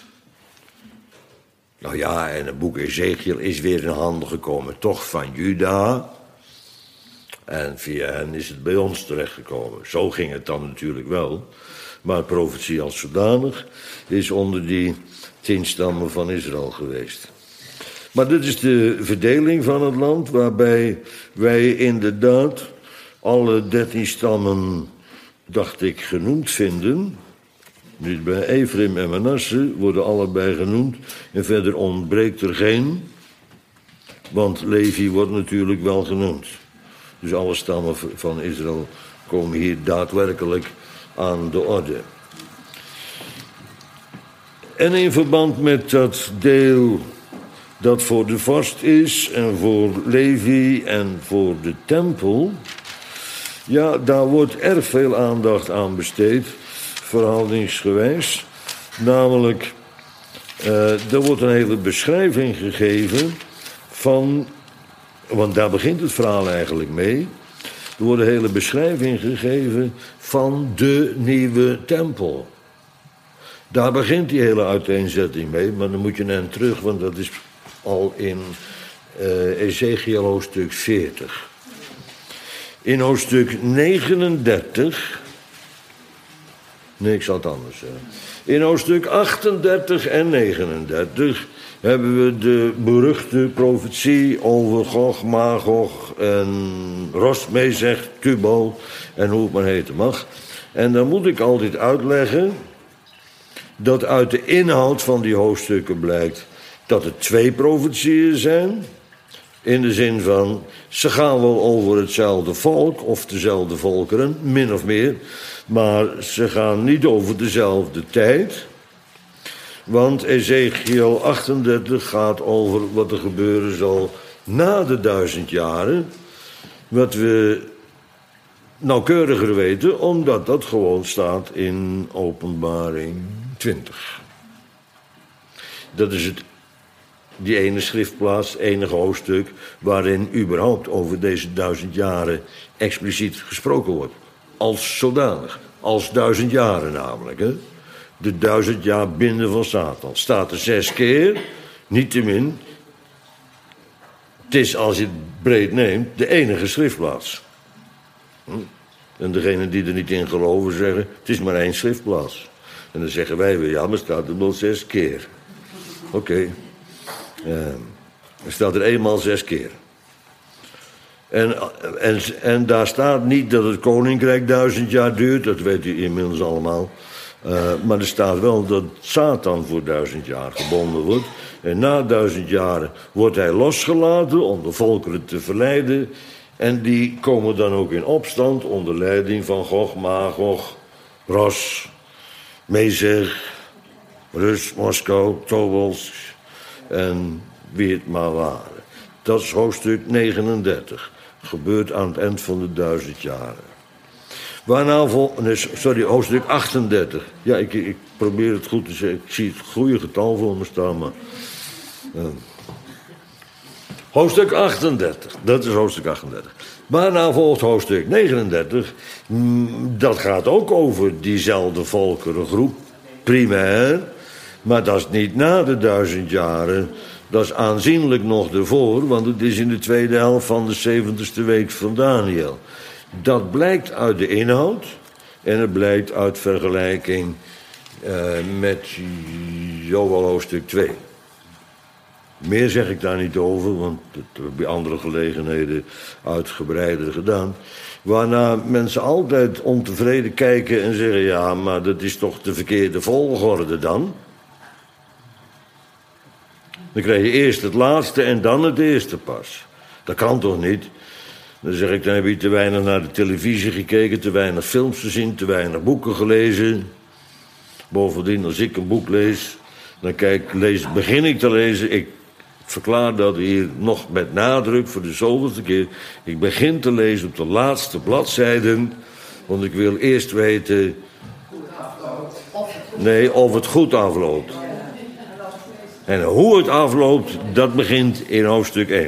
Nou ja, en het boek Ezechiel is weer in handen gekomen, toch van Juda. En via hen is het bij ons terechtgekomen. Zo ging het dan natuurlijk wel. Maar profetie als zodanig is onder die 10 stammen van Israël geweest. Maar dit is de verdeling van het land, waarbij wij inderdaad alle 13 stammen, dacht ik, genoemd vinden. Dus bij Ephraim en Manasse worden allebei genoemd. En verder ontbreekt er geen, want Levi wordt natuurlijk wel genoemd. Dus alle stammen van Israël komen hier daadwerkelijk aan de orde. En in verband met dat deel dat voor de vorst is en voor Levi en voor de tempel, ja, daar wordt erg veel aandacht aan besteed, verhoudingsgewijs. Namelijk, er wordt een hele beschrijving gegeven van, want daar begint het verhaal eigenlijk mee. Er wordt een hele beschrijving gegeven van de nieuwe tempel. Daar begint die hele uiteenzetting mee, maar dan moet je naar terug, want dat is al in Ezechiel hoofdstuk 40. In hoofdstuk 39... Nee, ik zal het anders zeggen. In hoofdstuk 38 en 39 hebben we de beruchte profetie over Gog, Magog en Ros, Mezeg, Tubal en hoe het maar heten mag. En dan moet ik altijd uitleggen dat uit de inhoud van die hoofdstukken blijkt dat er 2 profetieën zijn. In de zin van, ze gaan wel over hetzelfde volk of dezelfde volkeren, min of meer. Maar ze gaan niet over dezelfde tijd. Want Ezechiel 38 gaat over wat er gebeuren zal na de 1000 jaren. Wat we nauwkeuriger weten, omdat dat gewoon staat in Openbaring 20. Dat is die ene schriftplaats, het enige hoofdstuk waarin überhaupt over deze 1000 jaren expliciet gesproken wordt. Als zodanig. Als 1000 jaren namelijk. Hè? De 1000 jaar binden van Satan. Staat er 6 keer. Niettemin. Het is, als je het breed neemt, de enige schriftplaats. En degenen die er niet in geloven zeggen, het is maar 1 schriftplaats. En dan zeggen wij weer, ja, maar het staat er wel 6 keer. Oké. Er staat er eenmaal 6 keer. En daar staat niet dat het koninkrijk 1000 jaar duurt, dat weet u inmiddels allemaal. Maar er staat wel dat Satan voor 1000 jaar gebonden wordt. En na 1000 jaren wordt hij losgelaten om de volkeren te verleiden. En die komen dan ook in opstand onder leiding van Gog, Magog, Ros, Mezeg, Rus, Moskou, Tobals en wie het maar waren. Dat is hoofdstuk 39. Gebeurt aan het eind van de 1000 jaren. Waarna hoofdstuk 38. Ja, ik probeer het goed te zeggen. Ik zie het goede getal voor me staan, maar... Hoofdstuk 38. Dat is hoofdstuk 38. Waarna volgt hoofdstuk 39. Dat gaat ook over diezelfde volkerengroep. Primair. Maar dat is niet na de 1000 jaren. Dat is aanzienlijk nog ervoor, want het is in de tweede helft van de 70ste week van Daniel. Dat blijkt uit de inhoud en het blijkt uit vergelijking met Joël hoofdstuk 2. Meer zeg ik daar niet over, want dat heb ik bij andere gelegenheden uitgebreider gedaan. Waarna mensen altijd ontevreden kijken en zeggen, ja, maar dat is toch de verkeerde volgorde dan? Dan krijg je eerst het laatste en dan het eerste pas. Dat kan toch niet? Dan zeg ik, dan heb je te weinig naar de televisie gekeken, te weinig films gezien, te weinig boeken gelezen. Bovendien, als ik een boek lees, dan begin ik te lezen. Ik verklaar dat hier nog met nadruk voor de zoveelste keer. Ik begin te lezen op de laatste bladzijden, want ik wil eerst weten... Nee, of het goed afloopt. En hoe het afloopt, dat begint in hoofdstuk 1.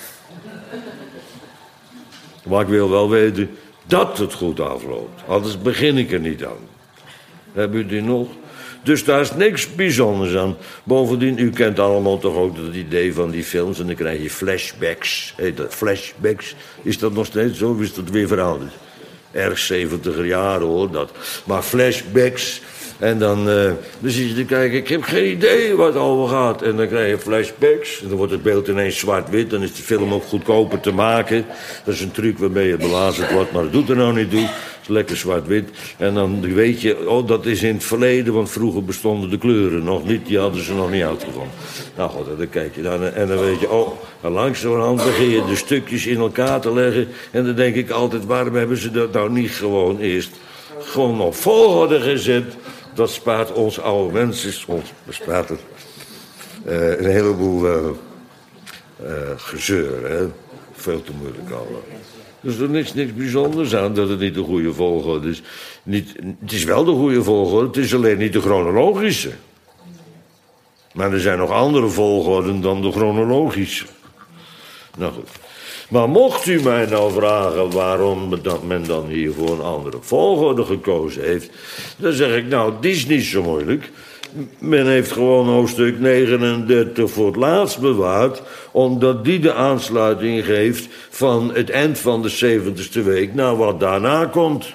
Maar ik wil wel weten dat het goed afloopt. Anders begin ik er niet aan. Hebben u die nog? Dus daar is niks bijzonders aan. Bovendien, u kent allemaal toch ook het idee van die films... en dan krijg je flashbacks. Heet dat flashbacks? Is dat nog steeds zo of is dat weer verouderd? erg 70er jaren hoor, dat. Maar flashbacks. En dan zit je te kijken, ik heb geen idee wat het over gaat. En dan krijg je flashbacks. En dan wordt het beeld ineens zwart-wit. Dan is de film ook goedkoper te maken. Dat is een truc waarmee je belazerd wordt, maar dat doet er nou niet toe. Het is lekker zwart-wit. En dan weet je, oh, dat is in het verleden, want vroeger bestonden de kleuren nog niet. Die hadden ze nog niet uitgevonden. Nou goed, dan kijk je dan en dan weet je, oh, en langzamerhand begin je de stukjes in elkaar te leggen. En dan denk ik altijd, waarom hebben ze dat nou niet gewoon eerst gewoon op volgorde gezet? Dat spaart ons oude mensen, ons bespaart het een heleboel gezeur. Hè? Veel te moeilijk allemaal. Dus er is niks bijzonders aan dat het niet de goede volgorde is. Het is wel de goede volgorde, het is alleen niet de chronologische. Maar er zijn nog andere volgorden dan de chronologische. Nou goed. Maar mocht u mij nou vragen waarom men dan hier voor een andere volgorde gekozen heeft, dan zeg ik, nou, die is niet zo moeilijk. Men heeft gewoon hoofdstuk 39 voor het laatst bewaard, omdat die de aansluiting geeft van het eind van de 70ste week naar wat daarna komt.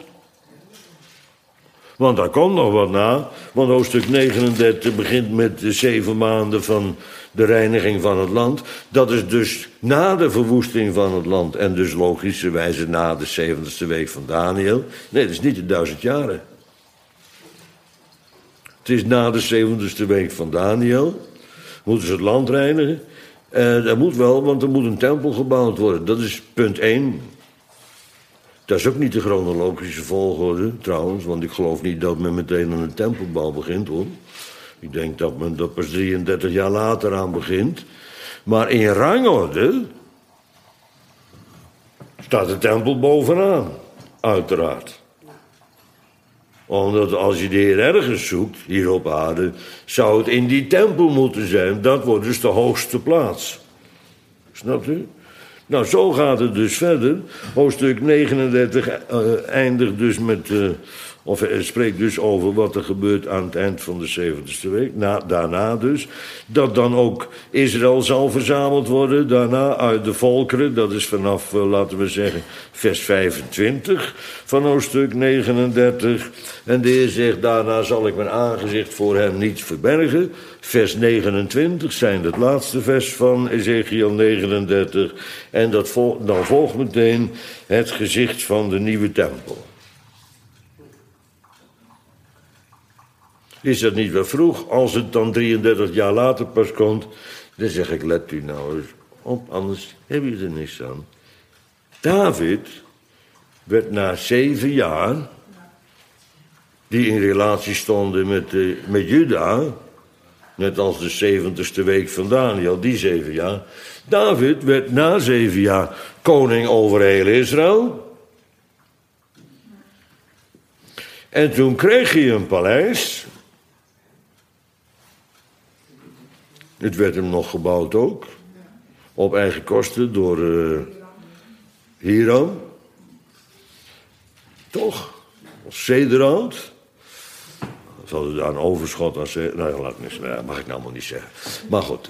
Want daar komt nog wat na, want hoofdstuk 39 begint met de 7 maanden van de reiniging van het land. Dat is dus na de verwoesting van het land en dus logischerwijze na de 70ste week van Daniel. Nee, dat is niet de 1000 jaren. Het is na de 70ste week van Daniel. Moeten ze het land reinigen. Dat moet wel, want er moet een tempel gebouwd worden. Dat is punt 1. Dat is ook niet de chronologische volgorde, trouwens. Want ik geloof niet dat men meteen aan een tempelbouw begint, hoor. Ik denk dat men er pas 33 jaar later aan begint. Maar in rangorde staat de tempel bovenaan, uiteraard. Omdat als je de Heer ergens zoekt, hier op aarde, zou het in die tempel moeten zijn. Dat wordt dus de hoogste plaats. Snapt u? Nou, zo gaat het dus verder. Hoofdstuk 39 eindigt dus met, spreekt dus over wat er gebeurt aan het eind van de 70ste week. Daarna dus. Dat dan ook Israël zal verzameld worden. Daarna uit de volkeren. Dat is vanaf, laten we zeggen, vers 25 van hoofdstuk 39. En de Heer zegt, daarna zal ik mijn aangezicht voor hem niet verbergen. Vers 29 zijn het laatste vers van Ezekiel 39. En dan volgt meteen het gezicht van de nieuwe tempel. Is dat niet wel vroeg? Als het dan 33 jaar later pas komt, dan zeg ik, let u nou eens op, anders heb je er niks aan. David werd na 7 jaar, die in relatie stonden met Juda, net als de 70ste week van Daniel, die 7 jaar. David werd na 7 jaar koning over heel Israël. En toen kreeg hij een paleis. Het werd hem nog gebouwd ook. Op eigen kosten door Hiram. Toch? Cederhout. Ze hadden daar een overschot aan cederhout. Nou, mag ik nou maar niet zeggen. Maar goed.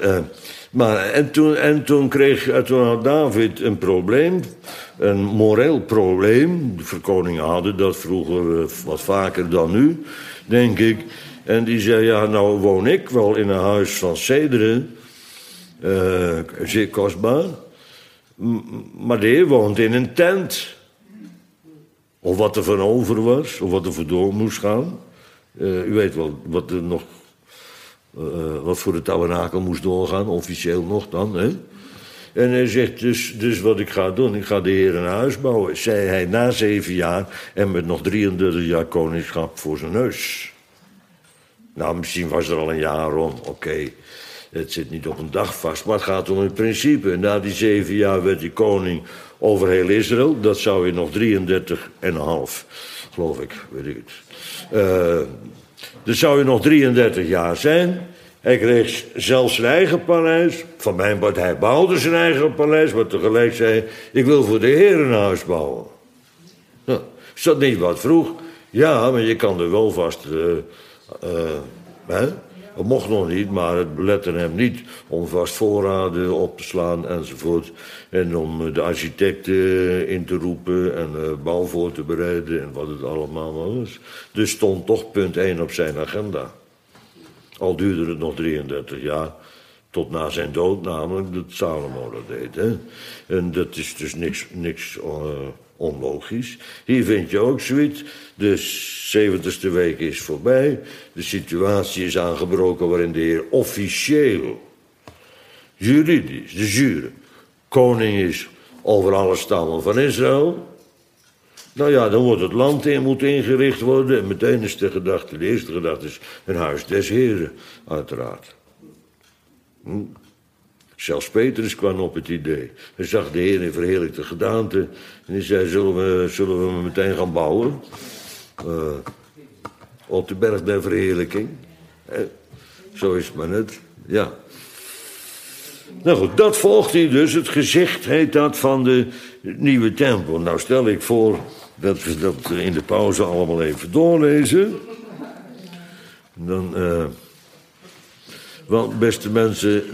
Toen had David een probleem. Een moreel probleem. De verkoningen hadden dat vroeger wat vaker dan nu, denk ik. En die zei, ja, nou woon ik wel in een huis van cederen. Zeer kostbaar. Maar de Heer woont in een tent. Of wat er van over was. Of wat er voor door moest gaan. U weet wel wat er nog. Wat voor de tabernakel moest doorgaan. Officieel nog dan. Hè? En hij zegt dus wat ik ga doen. Ik ga de Heer een huis bouwen. Zei hij na 7 jaar. En met nog 33 jaar koningschap voor zijn neus. Nou, misschien was er al een jaar om. Oké, het zit niet op een dag vast, maar het gaat om het principe. Na die 7 jaar werd hij koning over heel Israël. Dat zou je nog 33,5, geloof ik, weet ik het. Dus zou je nog 33 jaar zijn. Hij kreeg zelfs zijn eigen paleis. Van mijn part, hij bouwde zijn eigen paleis, maar tegelijk zei hij, ik wil voor de Heer een huis bouwen. Nou, is dat niet wat vroeg? Ja, maar je kan er wel vast... Het mocht nog niet, maar het belette hem niet om vast voorraden op te slaan enzovoort. En om de architecten in te roepen en bouw voor te bereiden en wat het allemaal was. Dus stond toch punt 1 op zijn agenda. Al duurde het nog 33 jaar, tot na zijn dood namelijk, dat Salomo dat deed. Hè? En dat is dus niks onlogisch. Hier vind je ook zoiets. De 70ste week is voorbij. De situatie is aangebroken waarin de Heer officieel, juridisch, de jure, koning is over alle stammen van Israël. Nou ja, dan wordt het land moet ingericht worden. En meteen is de eerste gedachte is een huis des Heren, uiteraard. Zelfs Petrus kwam op het idee. Hij zag de Heer in verheerlijkte gedaante. En hij zei, zullen we meteen gaan bouwen? Op de berg der verheerlijking. Zo is het maar net, ja. Nou goed, dat volgt hij dus. Het gezicht heet dat van de nieuwe tempel. Nou stel ik voor dat we dat in de pauze allemaal even doorlezen. Dan, want beste mensen,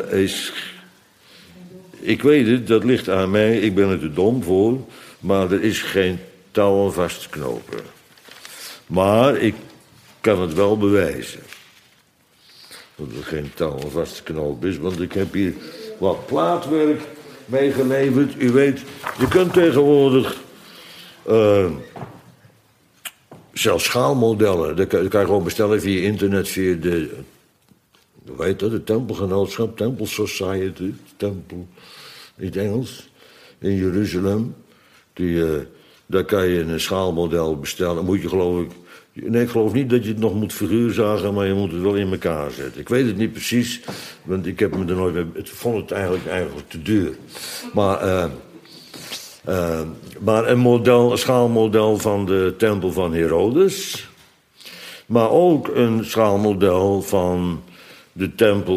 ik weet het, dat ligt aan mij, ik ben er te dom voor, maar er is geen touw aan vast te knopen. Maar ik kan het wel bewijzen. Dat er geen touw aan vast te knopen is, want ik heb hier wat plaatwerk meegeleverd. U weet, je kunt tegenwoordig zelfs schaalmodellen, dat kan je gewoon bestellen via internet, via hoe heet dat, de Tempelgenootschap, Temple Society, Tempel, in het Engels, in Jeruzalem. Daar kan je een schaalmodel bestellen. Dan moet je geloof ik, nee, ik geloof niet dat je het nog moet figuurzagen, maar je moet het wel in elkaar zetten. Ik weet het niet precies, want ik heb me er nooit mee, ik vond het eigenlijk te duur. Maar een schaalmodel van de tempel van Herodes, maar ook een schaalmodel van de tempel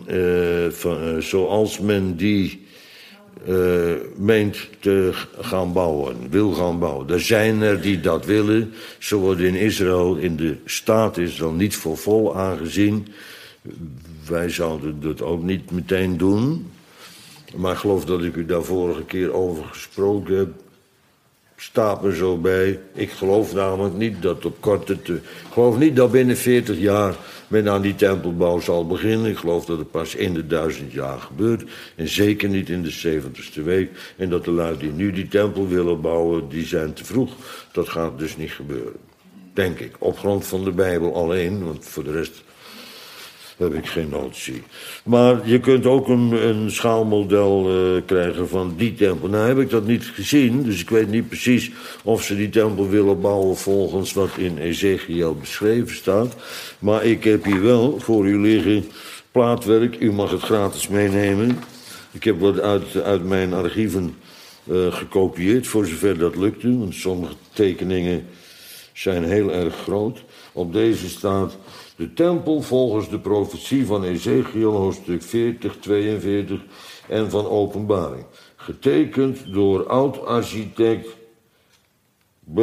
zoals men die meent te gaan bouwen, wil gaan bouwen. Er zijn er die dat willen. Zo wordt in Israël, in de staat Israël, niet voor vol aangezien. Wij zouden dat ook niet meteen doen. Maar ik geloof dat ik u daar vorige keer over gesproken heb. Staat me zo bij. Ik geloof namelijk niet dat ik geloof niet dat binnen 40 jaar men aan die tempelbouw zal beginnen. Ik geloof dat het pas in de 1000 jaar gebeurt. En zeker niet in de 70ste week. En dat de lui die nu die tempel willen bouwen, die zijn te vroeg. Dat gaat dus niet gebeuren. Denk ik. Op grond van de Bijbel alleen. Want voor de rest heb ik geen notie. Maar je kunt ook een schaalmodel krijgen van die tempel. Nou heb ik dat niet gezien, dus ik weet niet precies of ze die tempel willen bouwen volgens wat in Ezechiel beschreven staat. Maar ik heb hier wel voor u liggen plaatwerk. U mag het gratis meenemen. Ik heb wat uit mijn archieven gekopieerd, voor zover dat lukte. Want sommige tekeningen zijn heel erg groot. Op deze staat de tempel volgens de profetie van Ezechiel, hoofdstuk 40, 42 en van Openbaring. Getekend door oud-architect B.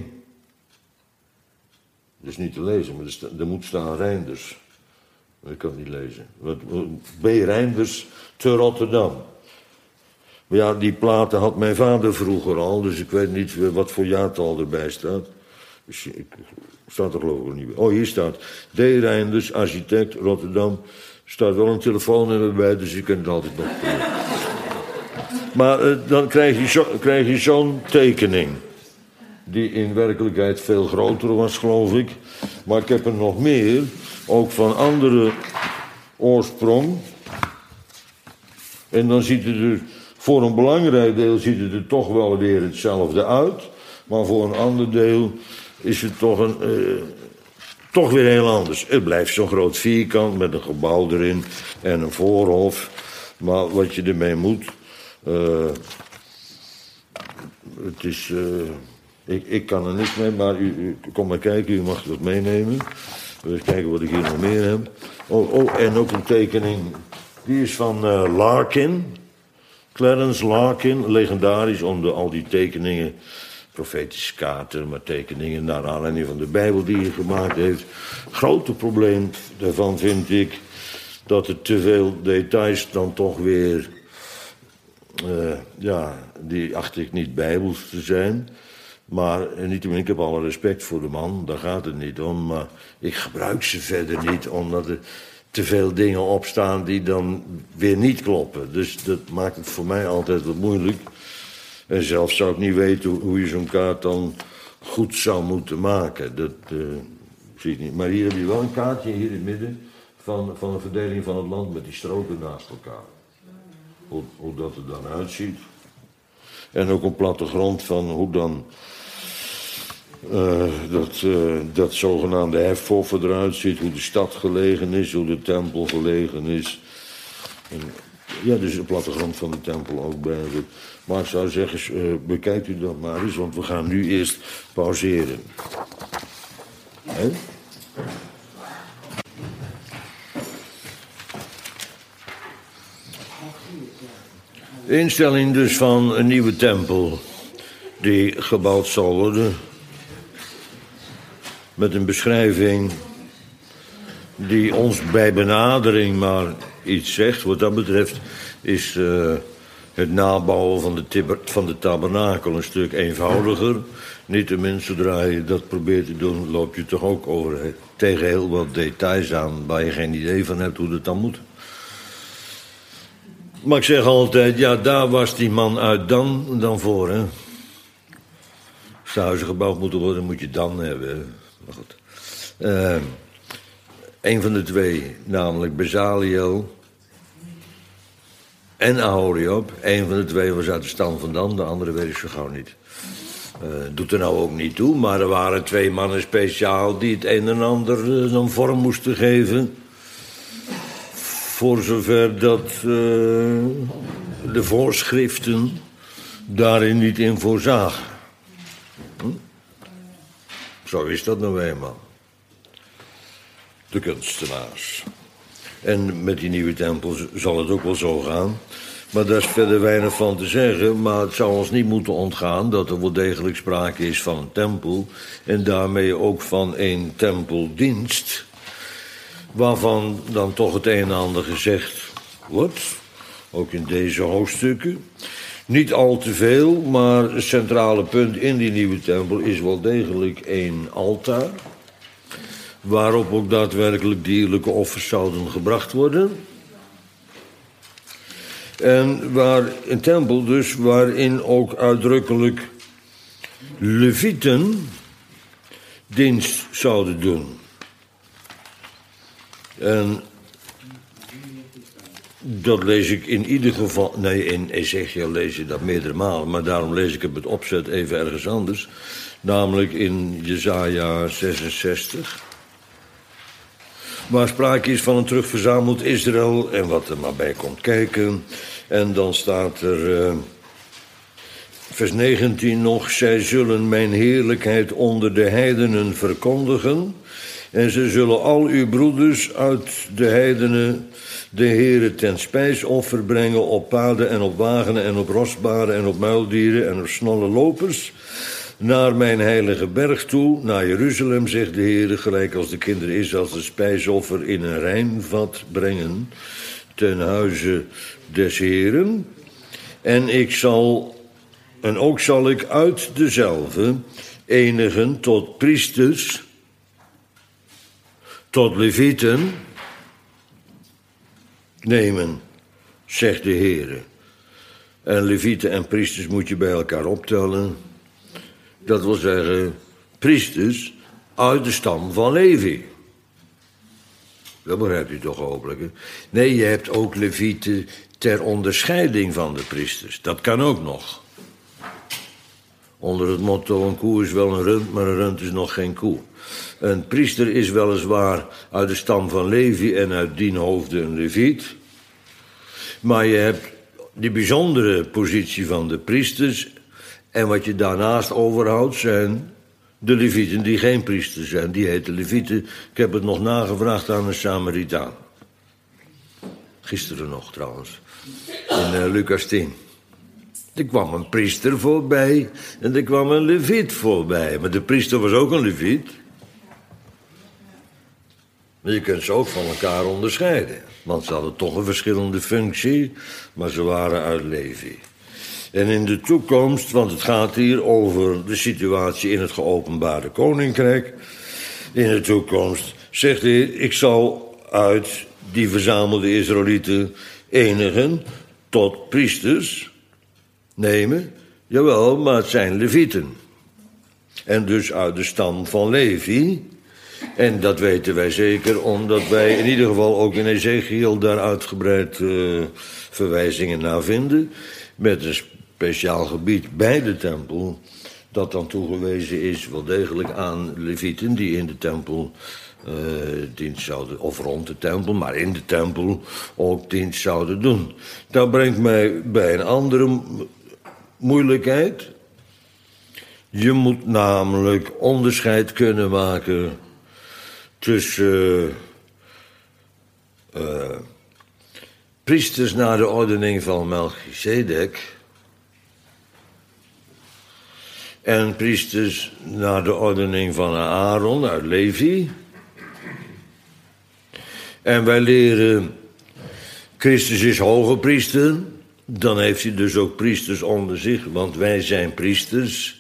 Dat is niet te lezen, maar er moet staan Reinders. Ik kan het niet lezen. B. Reinders te Rotterdam. Maar ja, die platen had mijn vader vroeger al, dus ik weet niet wat voor jaartal erbij staat. Dus staat er geloof ik niet bij. Oh, hier staat D. Reinders, architect, Rotterdam. Er staat wel een telefoonnummer bij, dus je kunt het altijd nog proberen. Maar dan krijg je zo'n tekening. Die in werkelijkheid veel groter was, geloof ik. Maar ik heb er nog meer, ook van andere oorsprong. En dan ziet het er, voor een belangrijk deel ziet het er toch wel weer hetzelfde uit. Maar voor een ander deel is het toch weer heel anders. Het blijft zo'n groot vierkant met een gebouw erin en een voorhof. Maar wat je ermee moet, het is, ik kan er niks mee, maar u kom maar kijken, u mag dat meenemen. Even kijken wat ik hier nog meer heb. Oh, en ook een tekening, die is van Larkin. Clarence Larkin, legendarisch om al die tekeningen profetische kaarten, maar tekeningen naar aanleiding van de Bijbel die hij gemaakt heeft. Het grote probleem daarvan vind ik dat er te veel details dan toch weer, die acht ik niet bijbels te zijn. Maar niettemin, ik heb alle respect voor de man, daar gaat het niet om. Maar ik gebruik ze verder niet, omdat er te veel dingen opstaan die dan weer niet kloppen. Dus dat maakt het voor mij altijd wat moeilijk. En zelf zou ik niet weten hoe je zo'n kaart dan goed zou moeten maken. Dat zie ik niet. Maar hier heb je wel een kaartje, hier in het midden, van een verdeling van het land met die stroken naast elkaar. Hoe dat er dan uitziet. En ook een plattegrond van hoe dan dat zogenaamde Hefhoffen eruit ziet. Hoe de stad gelegen is, hoe de tempel gelegen is. En, ja, dus een plattegrond van de tempel ook bij. Maar ik zou zeggen, bekijkt u dat maar eens, want we gaan nu eerst pauzeren. Hè? Instelling dus van een nieuwe tempel die gebouwd zal worden. Met een beschrijving die ons bij benadering maar iets zegt. Wat dat betreft is het nabouwen van de tabernakel een stuk eenvoudiger. Niettemin, zodra je dat probeert te doen, loop je toch ook tegen heel wat details aan waar je geen idee van hebt hoe dat dan moet. Maar ik zeg altijd, ja, daar was die man uit dan voor, hè. Als de huizen gebouwd moeten worden, moet je dan hebben. Maar goed. Een van de twee, namelijk Bezaliel en Aholiab. Een van de twee was uit de stam van Dan, de andere weet ik zo gauw niet. Doet er nou ook niet toe, maar er waren twee mannen speciaal die het een en ander een vorm moesten geven. Voor zover dat de voorschriften daarin niet in voorzagen. Zo is dat nou eenmaal. De kunstenaars. En met die nieuwe tempel zal het ook wel zo gaan. Maar daar is verder weinig van te zeggen. Maar het zou ons niet moeten ontgaan dat er wel degelijk sprake is van een tempel. En daarmee ook van een tempeldienst. Waarvan dan toch het een en ander gezegd wordt. Ook in deze hoofdstukken. Niet al te veel, maar het centrale punt in die nieuwe tempel is wel degelijk één altaar. Waarop ook daadwerkelijk dierlijke offers zouden gebracht worden. En een tempel dus waarin ook uitdrukkelijk levieten dienst zouden doen. En dat lees ik in ieder geval. Nee, in Ezechiel lees je dat meerdere malen, maar daarom lees ik het met opzet even ergens anders. Namelijk in Jesaja 66. Waar sprake is van een terugverzameld Israël en wat er maar bij komt kijken. En dan staat er vers 19 nog: zij zullen mijn heerlijkheid onder de heidenen verkondigen. En ze zullen al uw broeders uit de heidenen de Heere ten spijsoffer brengen op paarden en op wagenen en op rosbaren en op muildieren en op snolle lopers. Naar mijn heilige berg toe, naar Jeruzalem, zegt de Heere, gelijk als de kinderen Israëls de spijsoffer in een rijnvat brengen, ten huize des Heeren. En ook zal ik uit dezelve enigen tot priesters, tot levieten nemen, zegt de Heere. En levieten en priesters moet je bij elkaar optellen. Dat wil zeggen, priesters uit de stam van Levi. Dat begrijpt u toch hopelijk, hè? Nee, je hebt ook levieten ter onderscheiding van de priesters. Dat kan ook nog. Onder het motto, een koe is wel een rund, maar een rund is nog geen koe. Een priester is weliswaar uit de stam van Levi en uit dien hoofde een leviet. Maar je hebt die bijzondere positie van de priesters. En wat je daarnaast overhoudt zijn de levieten die geen priesters zijn. Die heten levieten. Ik heb het nog nagevraagd aan een Samaritaan. Gisteren nog trouwens. In Lucas 10. Er kwam een priester voorbij en er kwam een leviet voorbij. Maar de priester was ook een leviet. Maar je kunt ze ook van elkaar onderscheiden. Want ze hadden toch een verschillende functie, maar ze waren uit Levi. En in de toekomst, want het gaat hier over de situatie in het geopenbaarde koninkrijk. In de toekomst zegt hij, ik zal uit die verzamelde Israëlieten enigen tot priesters nemen. Jawel, maar het zijn levieten. En dus uit de stam van Levi. En dat weten wij zeker, omdat wij in ieder geval ook in Ezekiel daar uitgebreid verwijzingen naar vinden. Met een speciaal gebied bij de tempel, dat dan toegewezen is wel degelijk aan levieten die in de tempel dienst zouden, of rond de tempel, maar in de tempel ook dienst zouden doen. Dat brengt mij bij een andere moeilijkheid. Je moet namelijk onderscheid kunnen maken tussen priesters naar de ordening van Melchizedek en priesters naar de ordening van Aaron uit Levi. En wij leren, Christus is hoge priester, dan heeft hij dus ook priesters onder zich, want wij zijn priesters.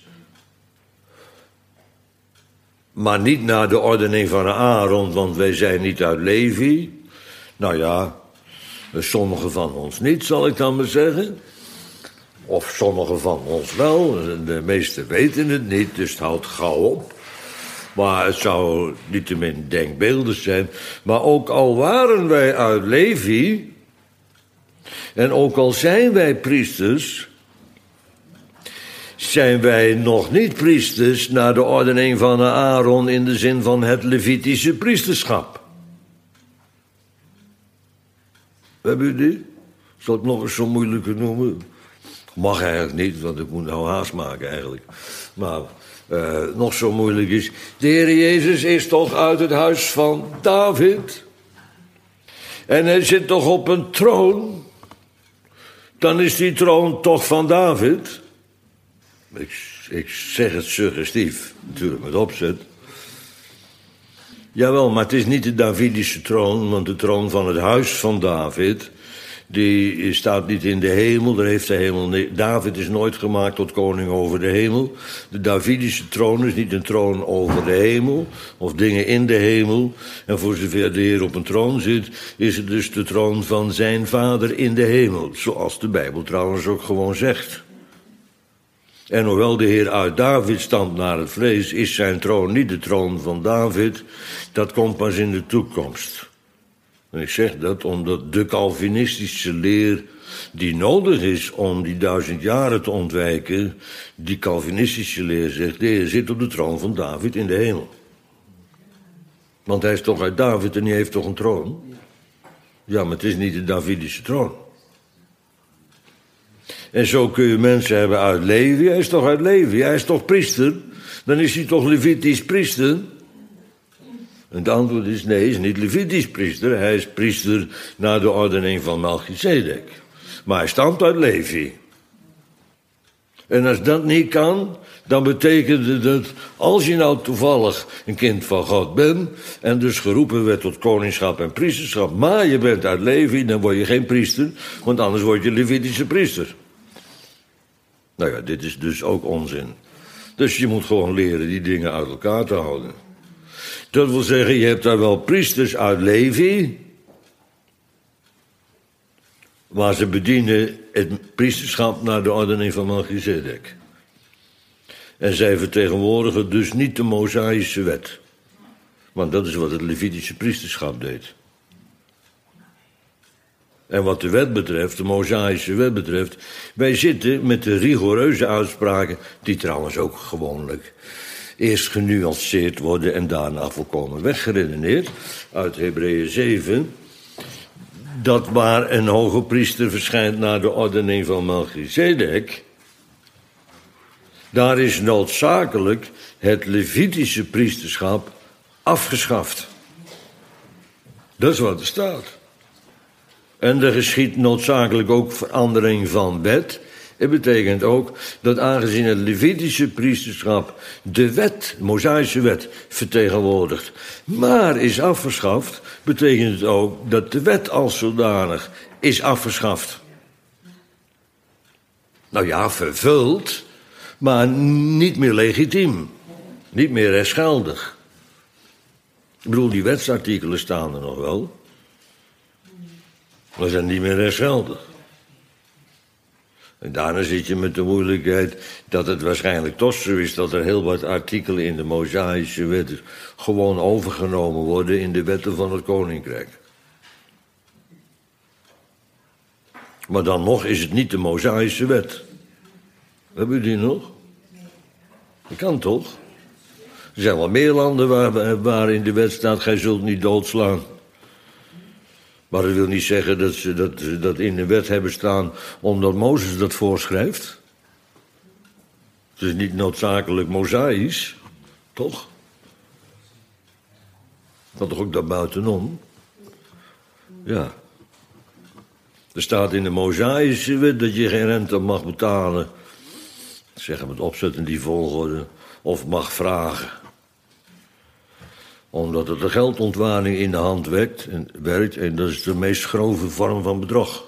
Maar niet naar de ordening van Aaron, want wij zijn niet uit Levi. Nou ja, sommigen van ons niet, zal ik dan maar zeggen. Of sommigen van ons wel, de meesten weten het niet, dus het houdt gauw op. Maar het zou niettemin denkbeeldig zijn. Maar ook al waren wij uit Levi, en ook al zijn wij priesters, zijn wij nog niet priesters naar de ordening van Aaron in de zin van het Levitische priesterschap. Hebben u die? Zal ik nog eens zo moeilijker noemen? Mag eigenlijk niet, want ik moet nou haast maken eigenlijk. Maar nog zo moeilijk is. De Heer Jezus is toch uit het huis van David. En hij zit toch op een troon. Dan is die troon toch van David. Ik zeg het suggestief, natuurlijk met opzet. Jawel, maar het is niet de Davidische troon, want de troon van het huis van David, die staat niet in de hemel. Daar heeft de hemel David is nooit gemaakt tot koning over de hemel. De Davidische troon is niet een troon over de hemel, of dingen in de hemel. En voor zover de Heer op een troon zit, is het dus de troon van zijn vader in de hemel. Zoals de Bijbel trouwens ook gewoon zegt. En hoewel de Heer uit David stamt naar het vlees, is zijn troon niet de troon van David. Dat komt pas in de toekomst. En ik zeg dat omdat de Calvinistische leer die nodig is om die 1000 jaren te ontwijken, die Calvinistische leer zegt, de Heer zit op de troon van David in de hemel. Want hij is toch uit David en hij heeft toch een troon? Ja, maar het is niet de Davidische troon. En zo kun je mensen hebben uit Levi. Hij is toch uit Levi? Hij is toch priester? Dan is hij toch Levitisch priester? En het antwoord is nee, hij is niet Levitisch priester. Hij is priester naar de ordening van Melchizedek. Maar hij stamt uit Levi. En als dat niet kan, dan betekent dat als je nou toevallig een kind van God bent en dus geroepen werd tot koningschap en priesterschap, maar je bent uit Levi, dan word je geen priester, want anders word je Levitische priester. Nou ja, dit is dus ook onzin. Dus je moet gewoon leren die dingen uit elkaar te houden. Dat wil zeggen, je hebt daar wel priesters uit Levi, maar ze bedienen het priesterschap naar de ordening van Melchizedek. En zij vertegenwoordigen dus niet de Mosaïsche wet. Want dat is wat het Levitische priesterschap deed. En wat de wet betreft, de Mosaïsche wet betreft, wij zitten met de rigoureuze uitspraken, die trouwens ook gewoonlijk eerst genuanceerd worden en daarna volkomen weggeredeneerd, uit Hebreeën 7, dat waar een hoge priester verschijnt naar de ordening van Melchizedek, daar is noodzakelijk het Levitische priesterschap afgeschaft. Dat is wat er staat. En er geschiet noodzakelijk ook verandering van wet Het betekent ook dat aangezien het Levitische priesterschap de wet, de Mosaïsche wet, vertegenwoordigt, maar is afgeschaft, betekent het ook dat de wet als zodanig is afgeschaft. Nou ja, vervuld, maar niet meer legitiem. Niet meer rechtsgeldig. Ik bedoel, die wetsartikelen staan er nog wel. Maar zijn niet meer rechtsgeldig. En daarna zit je met de moeilijkheid dat het waarschijnlijk toch zo is dat er heel wat artikelen in de Mosaïsche wet gewoon overgenomen worden in de wetten van het koninkrijk. Maar dan nog is het niet de Mosaïsche wet. Hebben u die nog? Dat kan toch? Er zijn wel meer landen waar in de wet staat, gij zult niet doodslaan. Maar dat wil niet zeggen dat ze dat in de wet hebben staan omdat Mozes dat voorschrijft. Het is niet noodzakelijk Mosaïsch, toch? Dat toch ook daarbuitenom? Ja. Er staat in de Mosaïsche wet dat je geen rente mag betalen. Zeggen met opzet in die volgorde. Of mag vragen. Omdat het een geldontwaring in de hand werkt. En dat is de meest grove vorm van bedrog.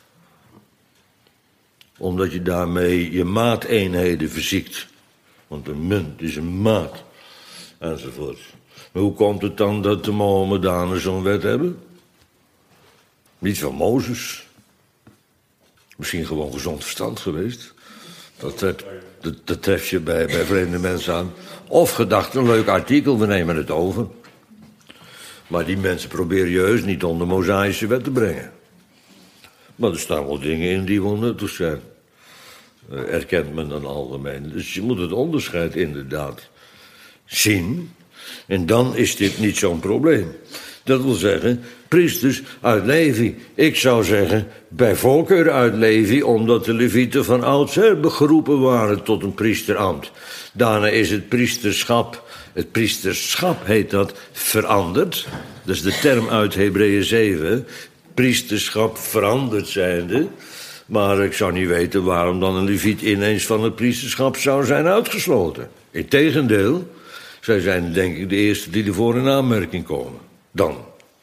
Omdat je daarmee je maateenheden verziekt. Want een munt is een maat. Enzovoort. Maar hoe komt het dan dat de Mohammedanen zo'n wet hebben? Niet van Mozes. Misschien gewoon gezond verstand geweest. Dat tref je bij vreemde mensen aan. Of gedacht, een leuk artikel, we nemen het over. Maar die mensen proberen je heus niet onder de Mosaïsche wet te brengen. Maar er staan wel dingen in die wel nuttig zijn. Erkent men dan algemeen. Dus je moet het onderscheid inderdaad zien. En dan is dit niet zo'n probleem. Dat wil zeggen, priesters uit Levi. Ik zou zeggen, bij voorkeur uit Levi, omdat de Levieten van oudsher geroepen waren tot een priesterambt. Daarna is het priesterschap heet dat, veranderd. Dat is de term uit Hebreeën 7. Priesterschap veranderd zijnde. Maar ik zou niet weten waarom dan een Leviet ineens van het priesterschap zou zijn uitgesloten. Integendeel, zij zijn denk ik de eerste die ervoor in aanmerking komen. Dan.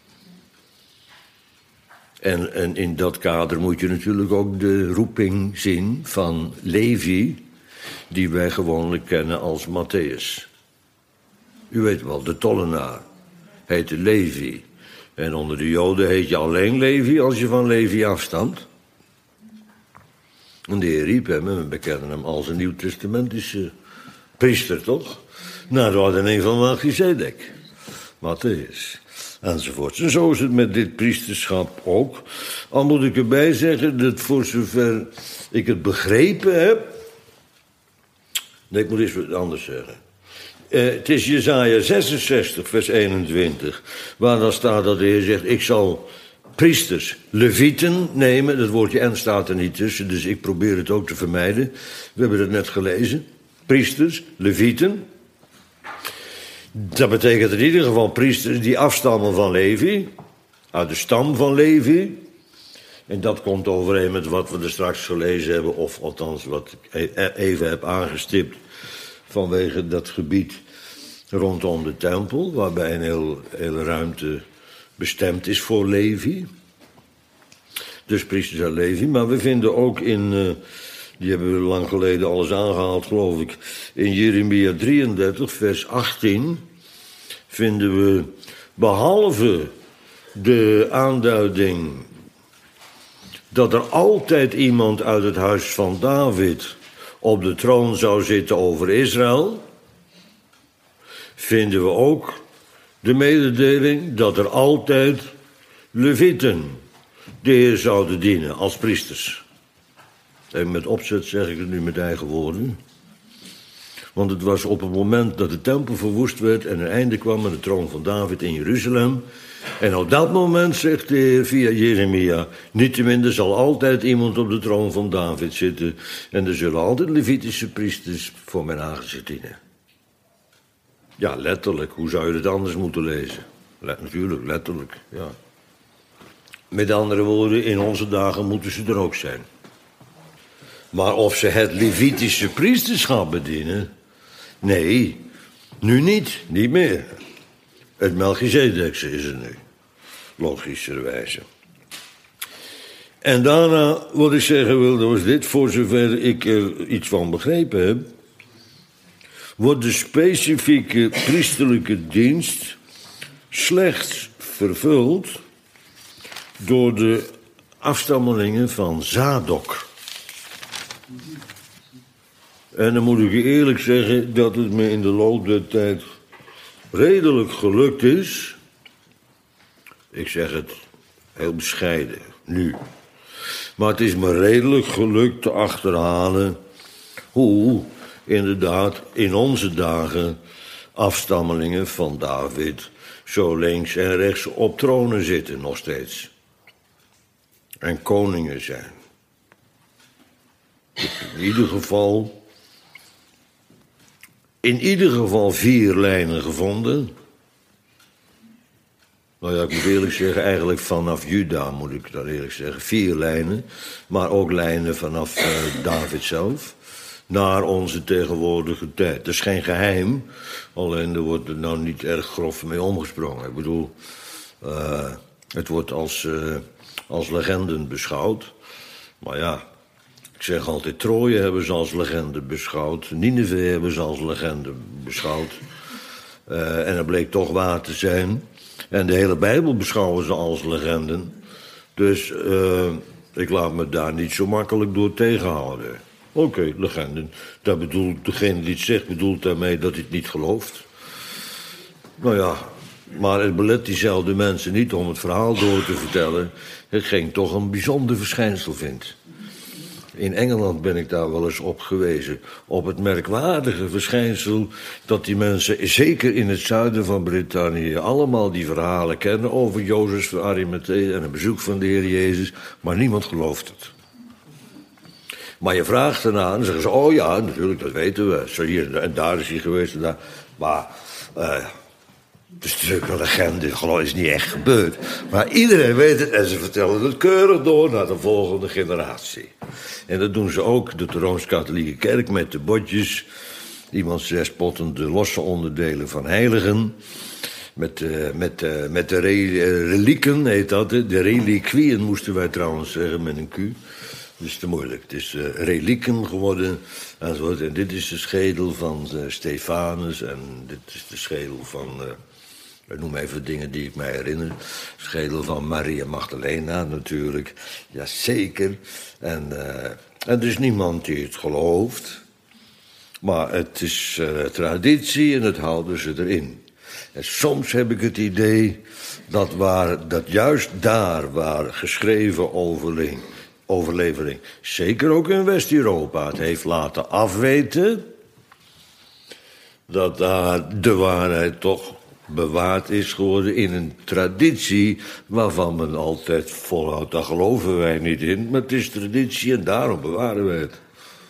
En in dat kader moet je natuurlijk ook de roeping zien van Levi, die wij gewoonlijk kennen als Matthäus. U weet wel, de tollenaar heette Levi. En onder de Joden heet je alleen Levi als je van Levi afstamt. En de Heer riep hem, en we kennen hem als een nieuwtestamentische priester, toch? Naar de ordening van Melchizedek. Matthäus. Enzovoort. En zo is het met dit priesterschap ook. Al moet ik erbij zeggen dat voor zover ik het begrepen heb. Nee, ik moet eens wat anders zeggen. Het is Jesaja 66, vers 21. Waar dan staat dat de Heer zegt: ik zal priesters, levieten nemen. Dat woordje en staat er niet tussen, dus ik probeer het ook te vermijden. We hebben het net gelezen. Priesters, levieten. Dat betekent in ieder geval priesters die afstammen van Levi. Uit de stam van Levi. En dat komt overeen met wat we er straks gelezen hebben. Of althans wat ik even heb aangestipt. Vanwege dat gebied rondom de tempel. Waarbij een hele ruimte bestemd is voor Levi. Dus priesters uit Levi. Maar we vinden ook in... die hebben we lang geleden alles aangehaald, geloof ik. In Jeremia 33, vers 18... vinden we, behalve de aanduiding dat er altijd iemand uit het huis van David op de troon zou zitten over Israël, vinden we ook de mededeling dat er altijd levieten de Heer zouden dienen als priesters. En met opzet zeg ik het nu met eigen woorden. Want het was op het moment dat de tempel verwoest werd en een einde kwam aan de troon van David in Jeruzalem. En op dat moment zegt de Heer via Jeremia: niettemin, er zal altijd iemand op de troon van David zitten. En er zullen altijd Levitische priesters voor mijn aangezicht dienen. Ja, letterlijk. Hoe zou je het anders moeten lezen? Natuurlijk, letterlijk, ja. Met andere woorden, in onze dagen moeten ze er ook zijn. Maar of ze het Levitische priesterschap bedienen? Nee, nu niet meer. Het Melchizedekse is er nu, logischerwijze. En daarna, wat ik zeggen wilde, was dit, voor zover ik er iets van begrepen heb, wordt de specifieke priesterlijke dienst slechts vervuld door de afstammelingen van Zadok. En dan moet ik je eerlijk zeggen dat het me in de loop der tijd redelijk gelukt is. Ik zeg het heel bescheiden, nu. Maar het is me redelijk gelukt te achterhalen hoe inderdaad in onze dagen afstammelingen van David zo links en rechts op tronen zitten nog steeds. En koningen zijn. In ieder geval 4 lijnen gevonden. Nou ja, ik moet eerlijk zeggen, eigenlijk vanaf Juda moet ik dat eerlijk zeggen. 4 lijnen, maar ook lijnen vanaf David zelf naar onze tegenwoordige tijd. Dat is geen geheim, alleen er wordt er nou niet erg grof mee omgesprongen. Ik bedoel, het wordt als legenden beschouwd. Maar ja, ik zeg altijd, Troje hebben ze als legende beschouwd. Nineve hebben ze als legende beschouwd. En dat bleek toch waar te zijn. En de hele Bijbel beschouwen ze als legenden. Dus ik laat me daar niet zo makkelijk door tegenhouden. Oké, legenden. Dat bedoelt, degene die het zegt bedoelt daarmee dat hij het niet gelooft. Nou ja, maar het belet diezelfde mensen niet om het verhaal door te vertellen. Hetgeen toch een bijzonder verschijnsel vindt. In Engeland ben ik daar wel eens op gewezen. Op het merkwaardige verschijnsel dat die mensen, zeker in het zuiden van Brittannië, allemaal die verhalen kennen over Jozef van Arimathea en het bezoek van de Heer Jezus, maar niemand gelooft het. Maar je vraagt erna en dan zeggen ze, oh ja, natuurlijk, dat weten we. Zo hier en daar is hij geweest en daar. Maar het is natuurlijk een legende, geloof is niet echt gebeurd. Maar iedereen weet het en ze vertellen het keurig door naar de volgende generatie. En dat doen ze ook, de Rooms-Katholieke Kerk, met de botjes. Iemand zegt spottend de losse onderdelen van heiligen. Met de relieken, heet dat. De reliquieën moesten wij trouwens zeggen met een Q. Dat is te moeilijk. Het is relieken geworden. En dit is de schedel van Stefanus. En dit is de schedel van... ik noem even dingen die ik mij herinner. Schedel van Maria Magdalena natuurlijk. Jazeker. En er is niemand die het gelooft. Maar het is traditie en het houden ze erin. En soms heb ik het idee dat juist daar waar geschreven overlevering, zeker ook in West-Europa, het heeft laten afweten dat daar de waarheid toch bewaard is geworden in een traditie waarvan men altijd volhoudt, daar geloven wij niet in, maar het is traditie en daarom bewaren wij het.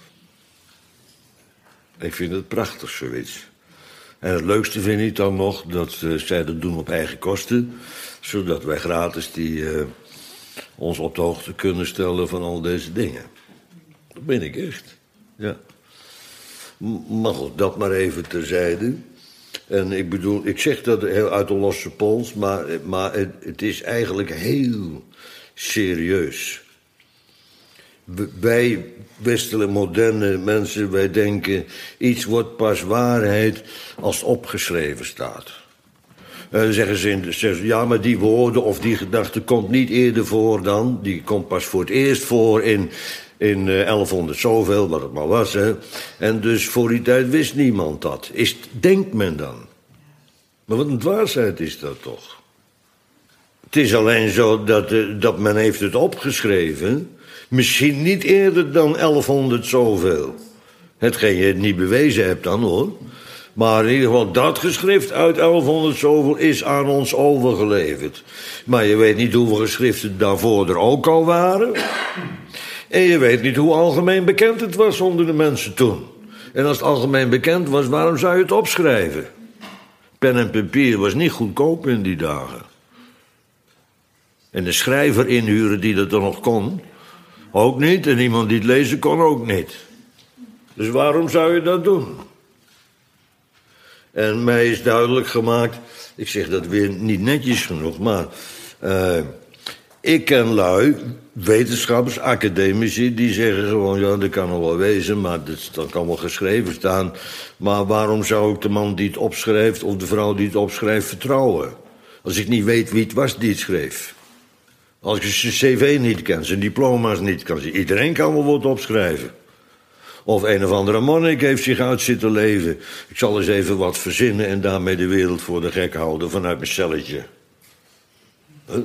Ik vind het prachtig, zoiets. En het leukste vind ik dan nog dat zij dat doen op eigen kosten, zodat wij gratis ons op de hoogte kunnen stellen van al deze dingen. Dat ben ik echt, ja. Maar goed, dat maar even terzijde. En ik bedoel, ik zeg dat heel uit de losse pols, maar het is eigenlijk heel serieus. Wij westelijke moderne mensen, wij denken, iets wordt pas waarheid als het opgeschreven staat. Dan zeggen ze, ja, maar die woorden of die gedachte komt niet eerder voor dan. Die komt pas voor het eerst voor in 1100 zoveel, wat het maar was. Hè. En dus voor die tijd wist niemand dat. Denkt men dan. Maar wat een dwaasheid is dat toch. Het is alleen zo dat men heeft het opgeschreven. Misschien niet eerder dan 1100 zoveel. Hetgeen je niet bewezen hebt dan, hoor. Maar in ieder geval, dat geschrift uit 1100 zoveel is aan ons overgeleverd. Maar je weet niet hoeveel geschriften daarvoor er ook al waren. En je weet niet hoe algemeen bekend het was onder de mensen toen. En als het algemeen bekend was, waarom zou je het opschrijven? Pen en papier was niet goedkoop in die dagen. En de schrijver inhuren die dat dan nog kon, ook niet. En iemand die het lezen kon ook niet. Dus waarom zou je dat doen? En mij is duidelijk gemaakt, ik zeg dat weer niet netjes genoeg, maar ik ken lui, wetenschappers, academici, die zeggen gewoon, ja, dat kan nog wel wezen, maar dat kan wel geschreven staan. Maar waarom zou ik de man die het opschrijft of de vrouw die het opschrijft vertrouwen? Als ik niet weet wie het was die het schreef. Als ik zijn cv niet ken, zijn diploma's niet kan. Iedereen kan wel wat opschrijven. Of een of andere monnik heeft zich uit zitten leven. Ik zal eens even wat verzinnen en daarmee de wereld voor de gek houden vanuit mijn celletje. Huh?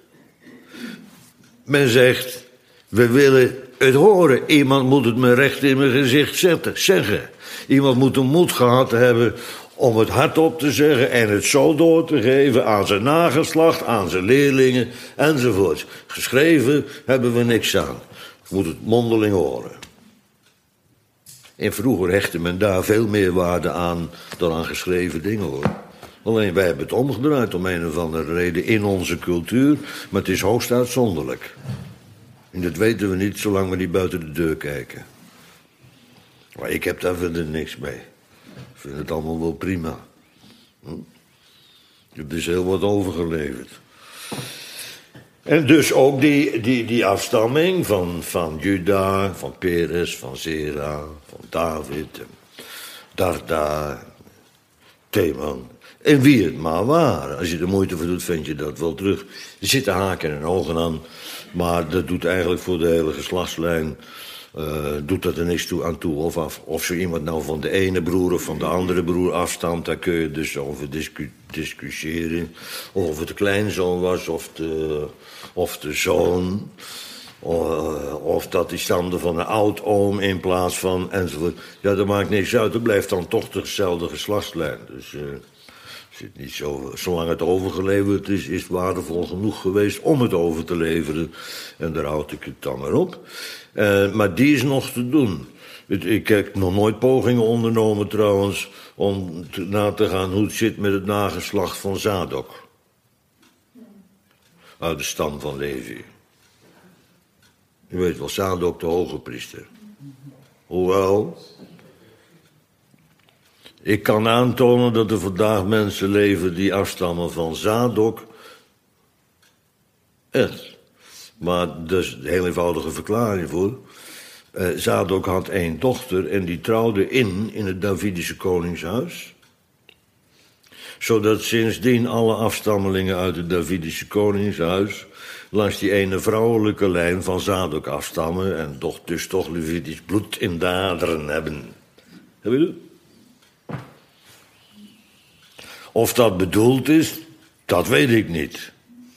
Men zegt, we willen het horen. Iemand moet het me recht in mijn gezicht zeggen. Iemand moet de moed gehad hebben om het hardop te zeggen en het zo door te geven aan zijn nageslacht, aan zijn leerlingen enzovoort. Geschreven hebben we niks aan. Je moet het mondeling horen. En vroeger hechtte men daar veel meer waarde aan dan aan geschreven dingen, hoor. Alleen wij hebben het omgedraaid om een of andere reden in onze cultuur, maar het is hoogst uitzonderlijk. En dat weten we niet zolang we niet buiten de deur kijken. Maar ik heb daar verder niks mee. Ik vind het allemaal wel prima. Ik heb dus heel wat overgeleverd. En dus ook die afstamming van Juda, van Peres, van Zera, van David, Darda, Theman. En wie het maar waren. Als je er moeite voor doet, vind je dat wel terug. Er zitten haken en ogen aan, maar dat doet eigenlijk voor de hele geslachtslijn doet dat er niks aan toe. Of zo iemand nou van de ene broer of van de andere broer afstamt, daar kun je dus over discussiëren. Of het de kleinzoon was of de zoon. Of dat die stamde van een oudoom in plaats van enzovoort. Ja, dat maakt niks uit. Dat blijft dan toch dezelfde geslachtslijn. Dus zit niet zo, zolang het overgeleverd is het waardevol genoeg geweest om het over te leveren. En daar houd ik het dan maar op. Maar die is nog te doen. Ik heb nog nooit pogingen ondernomen trouwens om na te gaan hoe het zit met het nageslacht van Zadok. Uit de stam van Levi. Je weet wel, Zadok de hoge priester. Hoewel, ik kan aantonen dat er vandaag mensen leven die afstammen van Zadok. Echt. Maar dat is een heel eenvoudige verklaring voor. Zadok had 1 dochter en die trouwde in het Davidische koningshuis. Zodat sindsdien alle afstammelingen uit het Davidische koningshuis langs die ene vrouwelijke lijn van Zadok afstammen en dus toch Levitisch bloed in de aderen hebben. Heb je dat? Of dat bedoeld is, dat weet ik niet.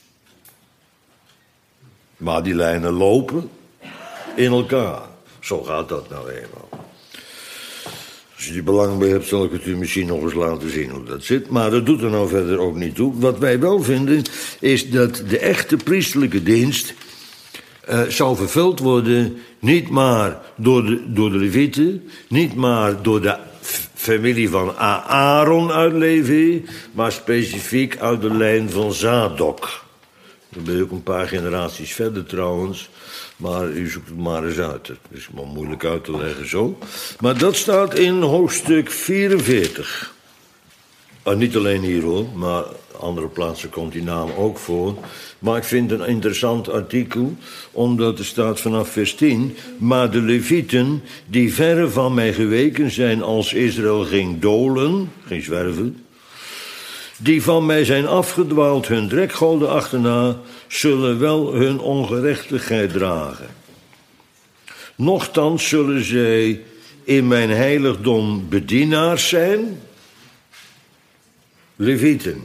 Maar die lijnen lopen in elkaar. Zo gaat dat nou eenmaal. Als je die belang bij hebt, zal ik het u misschien nog eens laten zien hoe dat zit. Maar dat doet er nou verder ook niet toe. Wat wij wel vinden, is dat de echte priesterlijke dienst zou vervuld worden niet maar door de Levieten, niet maar door de familie van Aaron uit Levi, maar specifiek uit de lijn van Zadok. Dan ben je ook een paar generaties verder trouwens, maar u zoekt het maar eens uit. Het is maar moeilijk uit te leggen zo. Maar dat staat in hoofdstuk 44. Niet alleen hier hoor, maar andere plaatsen komt die naam ook voor. Maar ik vind het een interessant artikel, omdat er staat vanaf vers 10... maar de Levieten, die verre van mij geweken zijn als Israël ging dolen, ging zwerven, die van mij zijn afgedwaald hun trekgoden achterna, zullen wel hun ongerechtigheid dragen. Nochtans zullen zij in mijn heiligdom bedienaars zijn, Levieten,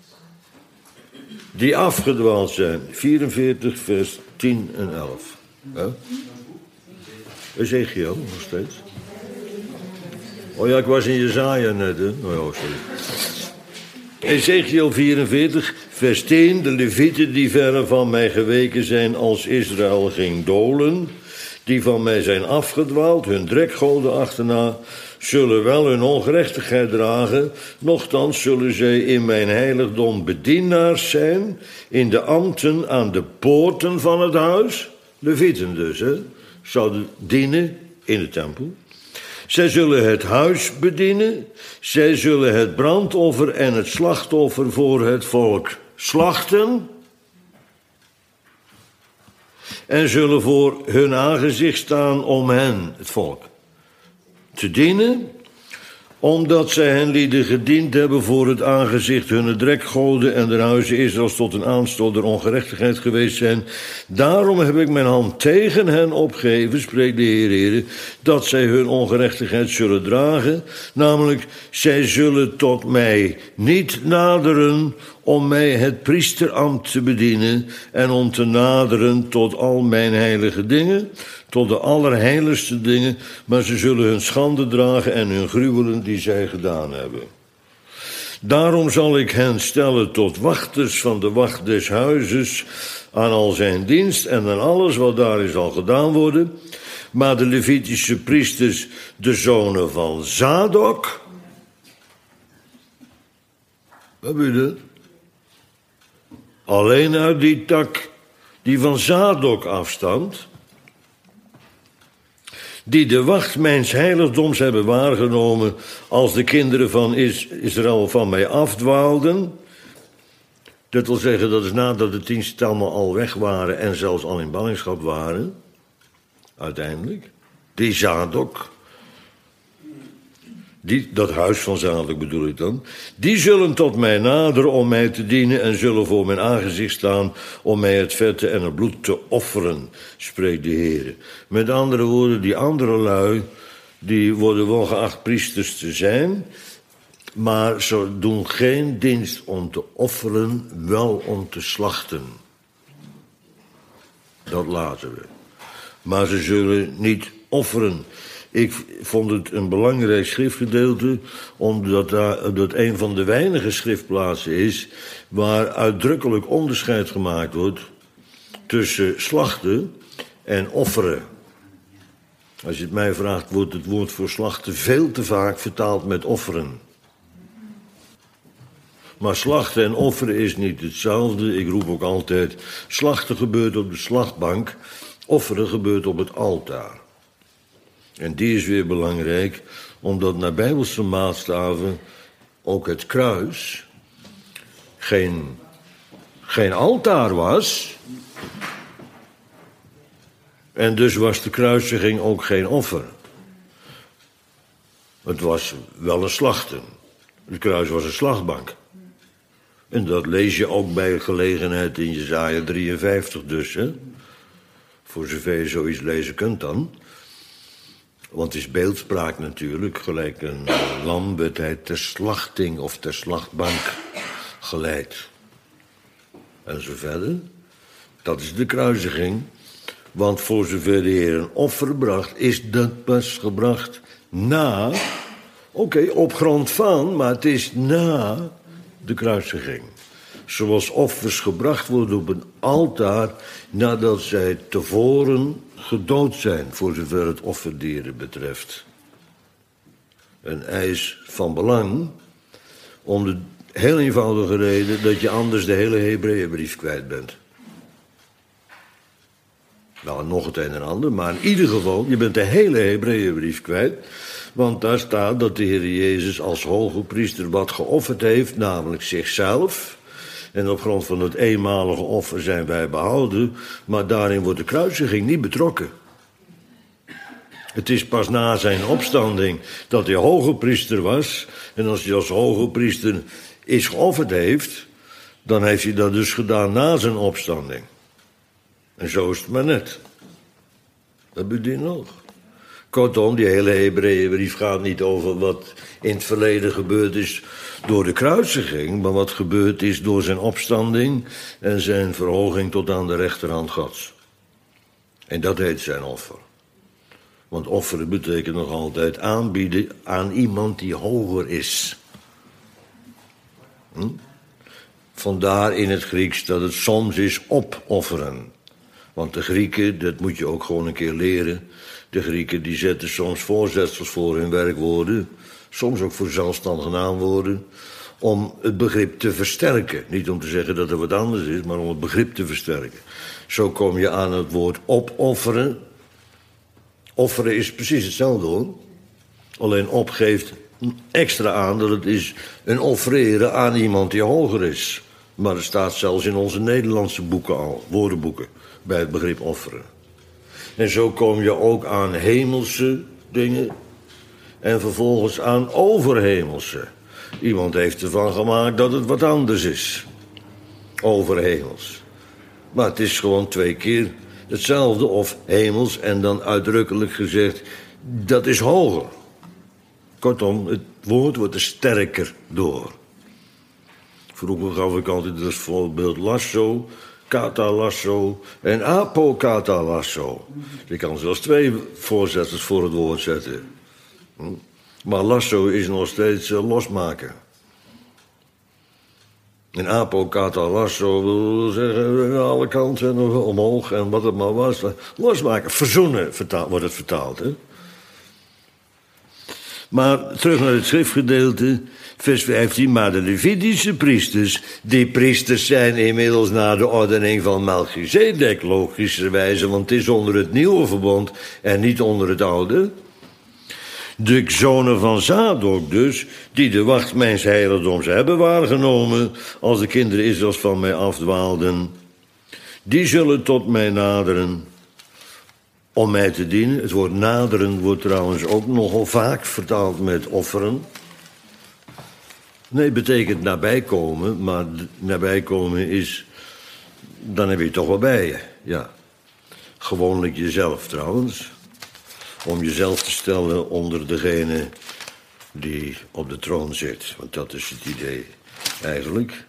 die afgedwaald zijn. 44, vers 10 en 11. Ja? Ezekiel, nog steeds. Oh ja, ik was in Jesaja net, hè. Oh ja, sorry. Ezekiel 44, vers 10. De Levieten die verre van mij geweken zijn als Israël ging dolen, die van mij zijn afgedwaald, hun trekgoden achterna, zullen wel hun ongerechtigheid dragen, nochtans zullen zij in mijn heiligdom bedienaars zijn, in de ambten aan de poorten van het huis. Levieten dus, zouden dienen in de tempel. Zij zullen het huis bedienen. Zij zullen het brandoffer en het slachtoffer voor het volk slachten. En zullen voor hun aangezicht staan om hen, het volk, te dienen, omdat zij hen lieden gediend hebben voor het aangezicht hunne drekgoden en de huizen Israëls tot een aanstoot der ongerechtigheid geweest zijn. Daarom heb ik mijn hand tegen hen opgeheven, spreekt de Heer, dat zij hun ongerechtigheid zullen dragen. Namelijk, zij zullen tot mij niet naderen om mij het priesterambt te bedienen en om te naderen tot al mijn heilige dingen, tot de allerheiligste dingen, maar ze zullen hun schande dragen en hun gruwelen die zij gedaan hebben. Daarom zal ik hen stellen tot wachters van de wacht des huizes aan al zijn dienst en aan alles wat daarin zal gedaan worden. Maar de Levitische priesters, de zonen van Zadok. Wat bedoel je? Alleen uit die tak die van Zadok afstamt, die de wacht mijns heiligdoms hebben waargenomen als de kinderen van Israël van mij afdwaalden. Dat wil zeggen, dat is nadat de 10 stammen al weg waren en zelfs al in ballingschap waren, uiteindelijk. Die Zadok, dat huis van Zadok bedoel ik dan, die zullen tot mij naderen om mij te dienen en zullen voor mijn aangezicht staan om mij het vette en het bloed te offeren, spreekt de Heer. Met andere woorden, die andere lui, die worden wel geacht priesters te zijn, maar ze doen geen dienst om te offeren, wel om te slachten. Dat laten we. Maar ze zullen niet offeren. Ik vond het een belangrijk schriftgedeelte, omdat dat een van de weinige schriftplaatsen is waar uitdrukkelijk onderscheid gemaakt wordt tussen slachten en offeren. Als je het mij vraagt, wordt het woord voor slachten veel te vaak vertaald met offeren. Maar slachten en offeren is niet hetzelfde. Ik roep ook altijd, slachten gebeurt op de slachtbank, offeren gebeurt op het altaar. En die is weer belangrijk, omdat naar Bijbelse maatstaven ook het kruis geen altaar was. En dus was de kruisiging ook geen offer. Het was wel een slachten. Het kruis was een slachtbank. En dat lees je ook bij gelegenheid in Jesaja 53 dus, hè. Voor zover je zoiets lezen kunt dan. Want het is beeldspraak natuurlijk. Gelijk een lam werd hij ter slachting of ter slachtbank geleid. En zo verder. Dat is de kruisiging. Want voor zover de Heer een offer bracht, is dat pas gebracht na. Oké, op grond van, maar het is na de kruisiging. Zoals offers gebracht worden op een altaar nadat zij tevoren gedood zijn, voor zover het offerdieren betreft. Een eis van belang, om de heel eenvoudige reden dat je anders de hele Hebreeënbrief kwijt bent. Nou, nog het een en ander, maar in ieder geval, je bent de hele Hebreeënbrief kwijt. Want daar staat dat de Heer Jezus als hoge priester wat geofferd heeft, namelijk zichzelf. En op grond van het eenmalige offer zijn wij behouden, maar daarin wordt de kruisiging niet betrokken. Het is pas na zijn opstanding dat hij hoge priester was. En als hij als hoge priester iets geofferd heeft, dan heeft hij dat dus gedaan na zijn opstanding. En zo is het maar net. Dat bedient nog. Kortom, die hele Hebreeënbrief gaat niet over wat in het verleden gebeurd is door de kruisiging, maar wat gebeurd is door zijn opstanding en zijn verhoging tot aan de rechterhand Gods. En dat heet zijn offer. Want offeren betekent nog altijd aanbieden aan iemand die hoger is. Vandaar in het Grieks dat het soms is opofferen. Want de Grieken, dat moet je ook gewoon een keer leren. De Grieken die zetten soms voorzetsels voor hun werkwoorden. Soms ook voor zelfstandige naamwoorden. om het begrip te versterken. Niet om te zeggen dat er wat anders is, maar om het begrip te versterken. Zo kom je aan het woord opofferen. Offeren is precies hetzelfde hoor. Alleen op geeft extra aan dat het is een offereren aan iemand die hoger is. Maar het staat zelfs in onze Nederlandse boeken al, woordenboeken, bij het begrip offeren. En zo kom je ook aan hemelse dingen en vervolgens aan overhemelse. Iemand heeft ervan gemaakt dat het wat anders is. Overhemels. Maar het is gewoon 2 keer hetzelfde of hemels en dan uitdrukkelijk gezegd, dat is hoger. Kortom, het woord wordt er sterker door. Vroeger gaf ik altijd als voorbeeld lasso, katalasso en apokatalasso. Je kan zelfs 2 voorzetters voor het woord zetten. Maar lasso is nog steeds losmaken. En apokatalasso wil zeggen alle kanten omhoog en wat het maar was. Losmaken, verzoenen wordt het vertaald. Hè? Maar terug naar het schriftgedeelte, vers 15. Maar de Levitische priesters, die priesters zijn inmiddels naar de ordening van Melchizedek, logischerwijze, want het is onder het nieuwe verbond en niet onder het oude. De zonen van Zadok dus, die de wacht mijns heiligdoms hebben waargenomen, als de kinderen Israëls van mij afdwaalden, die zullen tot mij naderen om mij te dienen. Het woord naderen wordt trouwens ook nogal vaak vertaald met offeren. Nee, het betekent nabijkomen, maar nabijkomen is, dan heb je het toch wel bij je. Ja, gewoonlijk jezelf trouwens. Om jezelf te stellen onder degene die op de troon zit. Want dat is het idee eigenlijk.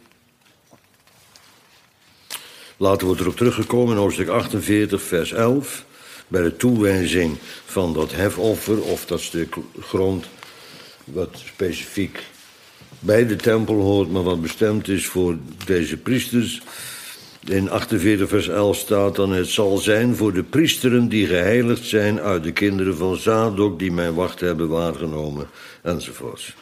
Later wordt erop teruggekomen in hoofdstuk 48, vers 11... bij de toewijzing van dat hefoffer of dat stuk grond wat specifiek bij de tempel hoort, maar wat bestemd is voor deze priesters. In 48 vers 11 staat dan: het zal zijn voor de priesteren die geheiligd zijn uit de kinderen van Zadok, die mijn wacht hebben waargenomen, enzovoorts.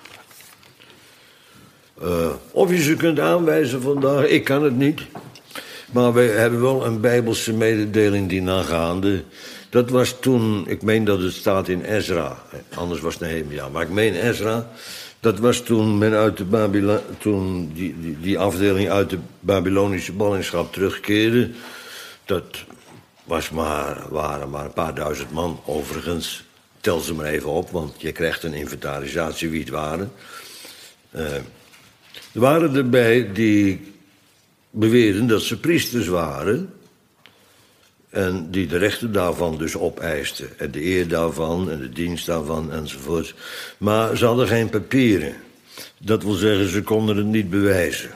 Of je ze kunt aanwijzen vandaag, ik kan het niet. Maar we hebben wel een Bijbelse mededeling die nagaande. Dat was toen, ik meen dat het staat in Ezra, anders was het Nehemia, maar ik meen Ezra. Dat was toen men uit de toen die afdeling uit de Babylonische ballingschap terugkeerde. Dat waren maar een paar duizend man. Overigens, tel ze maar even op, want je krijgt een inventarisatie wie het waren. Er waren erbij die beweerden dat ze priesters waren. En die de rechten daarvan dus opeisten. En de eer daarvan en de dienst daarvan enzovoort. Maar ze hadden geen papieren. Dat wil zeggen, ze konden het niet bewijzen.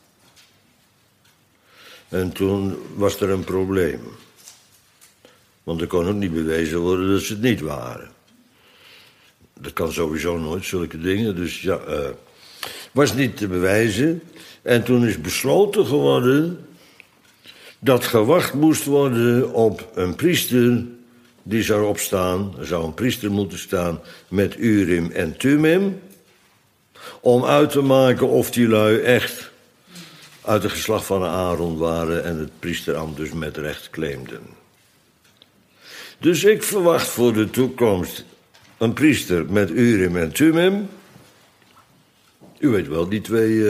En toen was er een probleem. Want er kon ook niet bewezen worden dat ze het niet waren. Dat kan sowieso nooit, zulke dingen. Dus ja, was niet te bewijzen. En toen is besloten geworden dat gewacht moest worden op een priester die zou opstaan. Er zou een priester moeten staan met Urim en Thummim, om uit te maken of die lui echt uit het geslacht van Aaron waren en het priesterambt dus met recht claimden. Dus ik verwacht voor de toekomst een priester met Urim en Thummim. U weet wel, die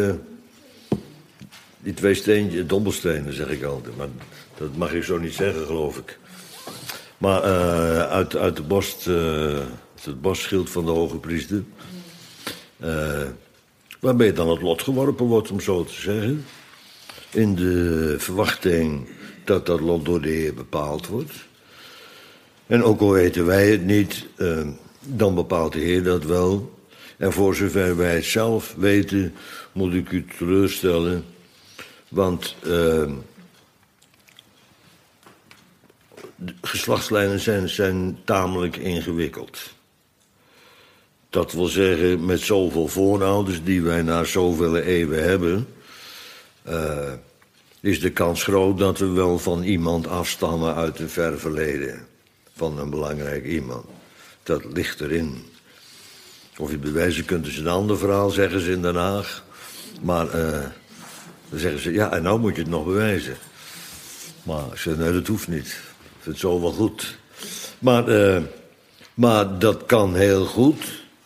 twee steentjes, dobbelstenen zeg ik altijd, maar dat mag ik zo niet zeggen, geloof ik. Maar uit het bosschild van de hoge priester, waarmee dan het lot geworpen wordt, om zo te zeggen. In de verwachting dat dat lot door de Heer bepaald wordt. En ook al weten wij het niet, dan bepaalt de Heer dat wel. En voor zover wij het zelf weten, moet ik u teleurstellen. Want geslachtslijnen zijn tamelijk ingewikkeld. Dat wil zeggen, met zoveel voorouders die wij na zoveel eeuwen hebben, is de kans groot dat we wel van iemand afstammen uit een ver verleden. Van een belangrijk iemand. Dat ligt erin. Of je bewijzen kunt, is een ander verhaal, zeggen ze in Den Haag. Maar dan zeggen ze, ja, en nou moet je het nog bewijzen. Maar ik zeg, nee, dat hoeft niet. Ik vind het zo wel goed. Maar dat kan heel goed.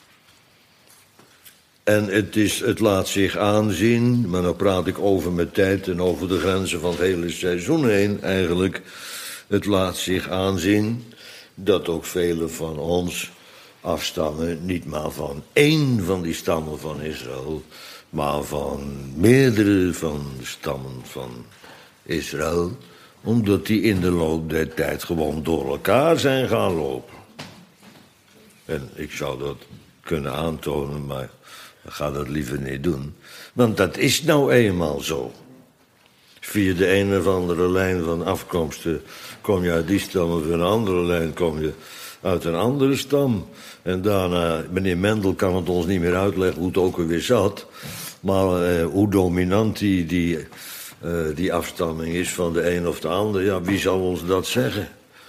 En het laat zich aanzien, maar nou praat ik over met tijd en over de grenzen van het hele seizoen heen eigenlijk. Het laat zich aanzien dat ook velen van ons afstammen, niet maar van één van die stammen van Israël, maar van meerdere van de stammen van Israël, omdat die in de loop der tijd gewoon door elkaar zijn gaan lopen. En ik zou dat kunnen aantonen, maar ik ga dat liever niet doen. Want dat is nou eenmaal zo. Via de een of andere lijn van afkomsten kom je uit die stam, of via een andere lijn kom je uit een andere stam. En daarna, meneer Mendel kan het ons niet meer uitleggen hoe het ook alweer zat. Maar hoe dominant die afstamming is van de een of de ander, ja, wie zal ons dat zeggen?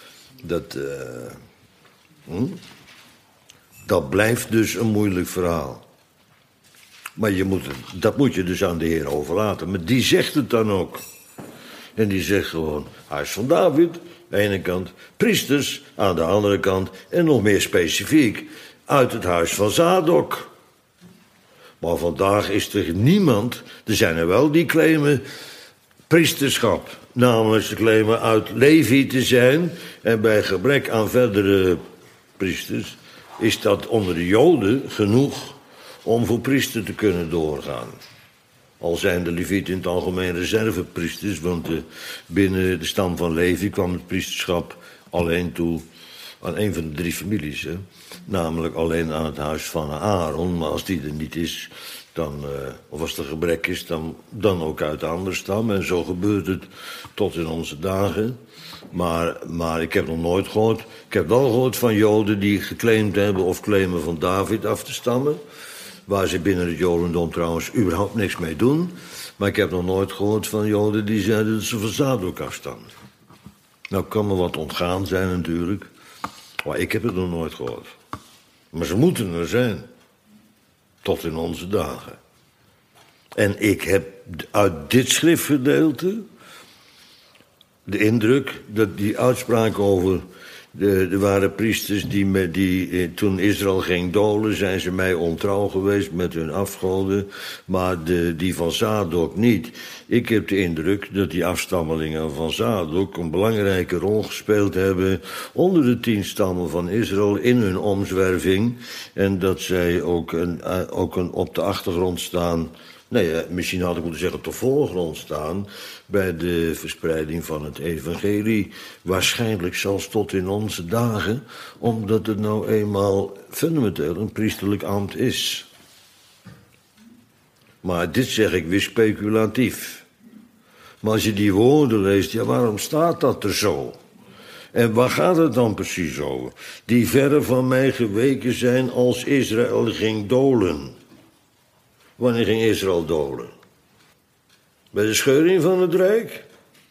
Dat blijft dus een moeilijk verhaal. Maar dat moet je dus aan de Heer overlaten. Maar die zegt het dan ook. En die zegt gewoon, huis van David, aan de ene kant, priesters aan de andere kant, en nog meer specifiek, uit het huis van Zadok. Maar vandaag is er niemand, er zijn er wel die claimen priesterschap. Namelijk ze claimen uit Levi te zijn, en bij gebrek aan verdere priesters is dat onder de Joden genoeg om voor priester te kunnen doorgaan. Al zijn de Levieten in het algemeen reservepriesters, want binnen de stam van Levi kwam het priesterschap alleen toe aan een van de 3 families. Hè? Namelijk alleen aan het huis van Aaron, maar als die er niet is, dan, of als er gebrek is, dan ook uit de andere stam. En zo gebeurt het tot in onze dagen. Maar ik heb nog nooit gehoord, ik heb wel gehoord van Joden die geclaimd hebben of claimen van David af te stammen. Waar ze binnen het Jodendom trouwens überhaupt niks mee doen. Maar ik heb nog nooit gehoord van Joden die zeiden dat ze van Zadok afstammen. Nou kan me wat ontgaan zijn natuurlijk. Maar ik heb het nog nooit gehoord. Maar ze moeten er zijn. Tot in onze dagen. En ik heb uit dit schriftgedeelte de indruk dat die uitspraak over er waren priesters die toen Israël ging dolen, zijn ze mij ontrouw geweest met hun afgoden, maar die van Zadok niet. Ik heb de indruk dat die afstammelingen van Zadok een belangrijke rol gespeeld hebben onder de 10 stammen van Israël in hun omzwerving. En dat zij ook op de achtergrond staan. Nee, misschien had ik moeten zeggen op de voorgrond staan bij de verspreiding van het evangelie. Waarschijnlijk zelfs tot in onze dagen, omdat het nou eenmaal fundamenteel een priesterlijk ambt is. Maar dit zeg ik weer speculatief. Maar als je die woorden leest, ja, waarom staat dat er zo? En waar gaat het dan precies over? Die verre van mij geweken zijn als Israël ging dolen. Wanneer ging Israël dolen? Bij de scheuring van het Rijk?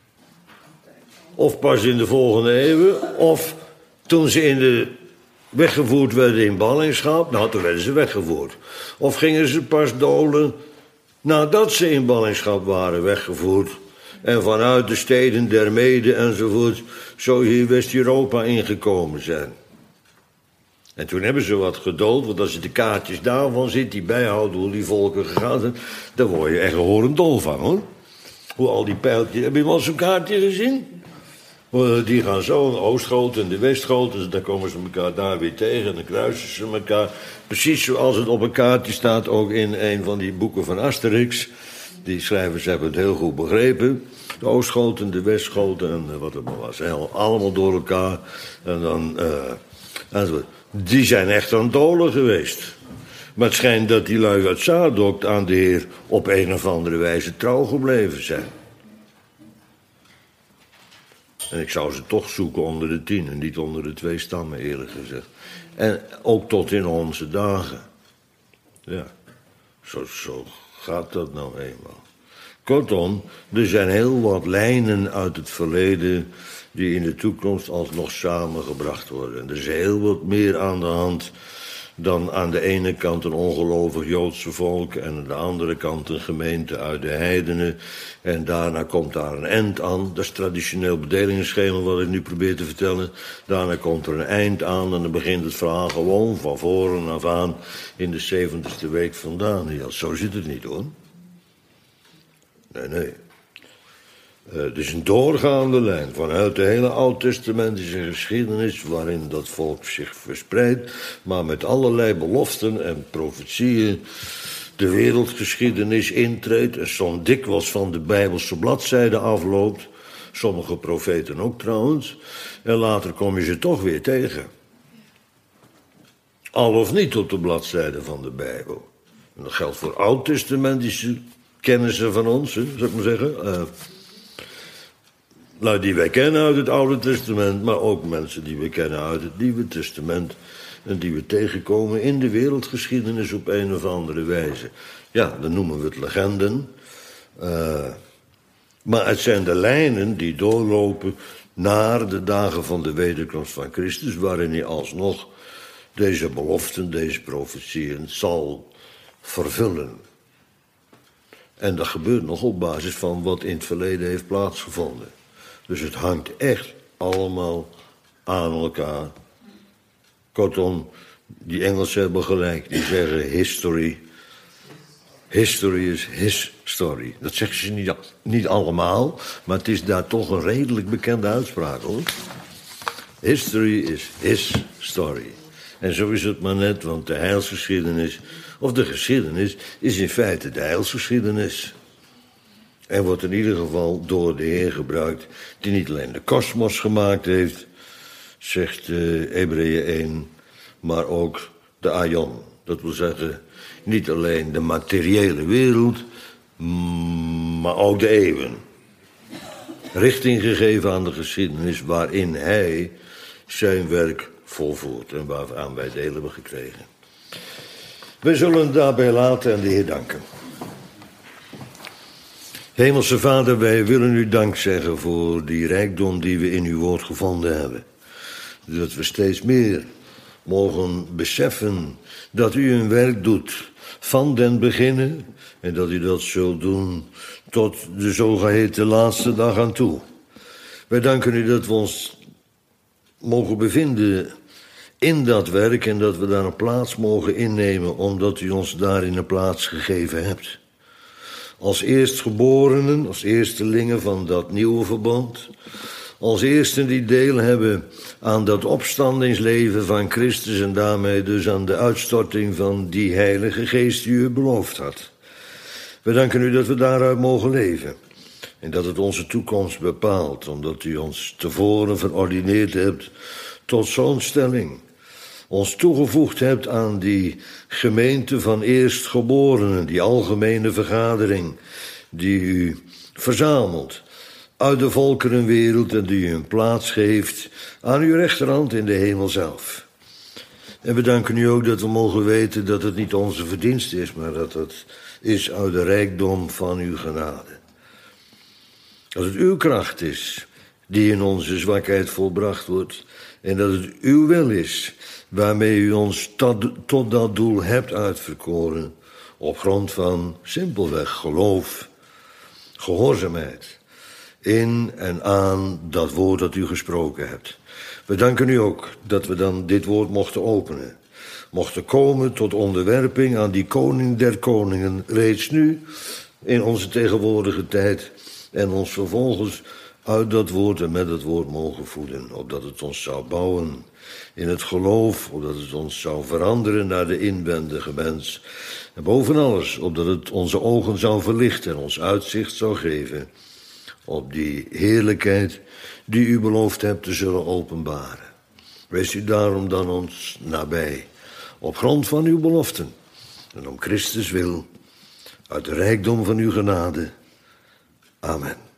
Of pas in de volgende eeuwen? Of toen ze weggevoerd werden in ballingschap? Nou, toen werden ze weggevoerd. Of gingen ze pas dolen nadat ze in ballingschap waren weggevoerd? En vanuit de steden der Mede enzovoort zo hier West-Europa ingekomen zijn. En toen hebben ze wat geduld, want als je de kaartjes daarvan ziet, die bijhouden hoe die volken gegaan zijn, dan word je echt horendol van, hoor. Hoe al die pijltjes, heb je wel zo'n kaartje gezien? Die gaan zo, de Oostgoot en de Westgoot, dus dan komen ze elkaar daar weer tegen en dan kruisen ze elkaar. Precies zoals het op een kaartje staat, ook in een van die boeken van Asterix. Die schrijvers hebben het heel goed begrepen. De Oostgoten, de Westgoten en wat het maar was. Allemaal door elkaar. En dan die zijn echt aan het dolen geweest. Maar het schijnt dat die lui uit Zadok aan de Heer op een of andere wijze trouw gebleven zijn. En ik zou ze toch zoeken onder de 10 en niet onder de 2 stammen, eerlijk gezegd. En ook tot in onze dagen. Ja, zo gaat dat nou eenmaal. Kortom, er zijn heel wat lijnen uit het verleden die in de toekomst alsnog samengebracht worden. En er is heel wat meer aan de hand dan aan de ene kant een ongelovig Joodse volk en aan de andere kant een gemeente uit de heidenen. En daarna komt daar een eind aan. Dat is traditioneel bedelingsschema wat ik nu probeer te vertellen. Daarna komt er een eind aan en dan begint het verhaal gewoon van voren af aan in de 70ste week van Daniël. Zo zit het niet hoor. Nee. Het is een doorgaande lijn vanuit de hele oud-testamentische geschiedenis waarin dat volk zich verspreidt, maar met allerlei beloften en profetieën de wereldgeschiedenis intreedt en soms dikwijls van de Bijbelse bladzijden afloopt. Sommige profeten ook trouwens. En later kom je ze toch weer tegen. Al of niet op de bladzijden van de Bijbel. En dat geldt voor oud-testamentische kennissen van ons, hè, zou ik maar zeggen. Die wij kennen uit het Oude Testament, maar ook mensen die we kennen uit het Nieuwe Testament. En die we tegenkomen in de wereldgeschiedenis op een of andere wijze. Ja, dan noemen we het legenden. Maar het zijn de lijnen die doorlopen naar de dagen van de wederkomst van Christus, waarin hij alsnog deze beloften, deze profetieën zal vervullen. En dat gebeurt nog op basis van wat in het verleden heeft plaatsgevonden. Dus het hangt echt allemaal aan elkaar. Kortom, die Engelsen hebben gelijk. Die zeggen history. History is his story. Dat zeggen ze niet allemaal, maar het is daar toch een redelijk bekende uitspraak, hoor. History is his story. En zo is het maar net, want de heilsgeschiedenis, of de geschiedenis, is in feite de heilsgeschiedenis. En wordt in ieder geval door de Heer gebruikt, die niet alleen de kosmos gemaakt heeft, zegt Hebreeën 1, maar ook de aion. Dat wil zeggen, niet alleen de materiële wereld, maar ook de eeuwen. Richting gegeven aan de geschiedenis waarin hij zijn werk volvoert en waaraan wij deel hebben gekregen. We zullen het daarbij laten en de Heer danken. Hemelse Vader, wij willen u dank zeggen voor die rijkdom die we in uw woord gevonden hebben. Dat we steeds meer mogen beseffen dat u een werk doet van den beginnen en dat u dat zult doen tot de zogeheten laatste dag aan toe. Wij danken u dat we ons mogen bevinden in dat werk en dat we daar een plaats mogen innemen omdat u ons daarin een plaats gegeven hebt. Als eerstgeborenen, als eerstelingen van dat nieuwe verbond, als eersten die deel hebben aan dat opstandingsleven van Christus en daarmee dus aan de uitstorting van die Heilige Geest die u beloofd had. We danken u dat we daaruit mogen leven en dat het onze toekomst bepaalt, omdat u ons tevoren verordineerd hebt tot zo'n stelling. Ons toegevoegd hebt aan die gemeente van eerstgeborenen, die algemene vergadering die u verzamelt uit de volkerenwereld en die u een plaats geeft aan uw rechterhand in de hemel zelf. En we danken u ook dat we mogen weten dat het niet onze verdienst is, maar dat het is uit de rijkdom van uw genade. Dat het uw kracht is die in onze zwakheid volbracht wordt en dat het uw wil is waarmee u ons tot dat doel hebt uitverkoren op grond van simpelweg geloof, gehoorzaamheid in en aan dat woord dat u gesproken hebt. We danken u ook dat we dan dit woord mochten openen, mochten komen tot onderwerping aan die koning der koningen reeds nu in onze tegenwoordige tijd en ons vervolgens uit dat woord en met het woord mogen voeden, opdat het ons zou bouwen in het geloof, opdat het ons zou veranderen naar de inwendige mens. En boven alles, opdat het onze ogen zou verlichten en ons uitzicht zou geven op die heerlijkheid die u beloofd hebt te zullen openbaren. Wees u daarom dan ons nabij, op grond van uw beloften en om Christus wil, uit de rijkdom van uw genade. Amen.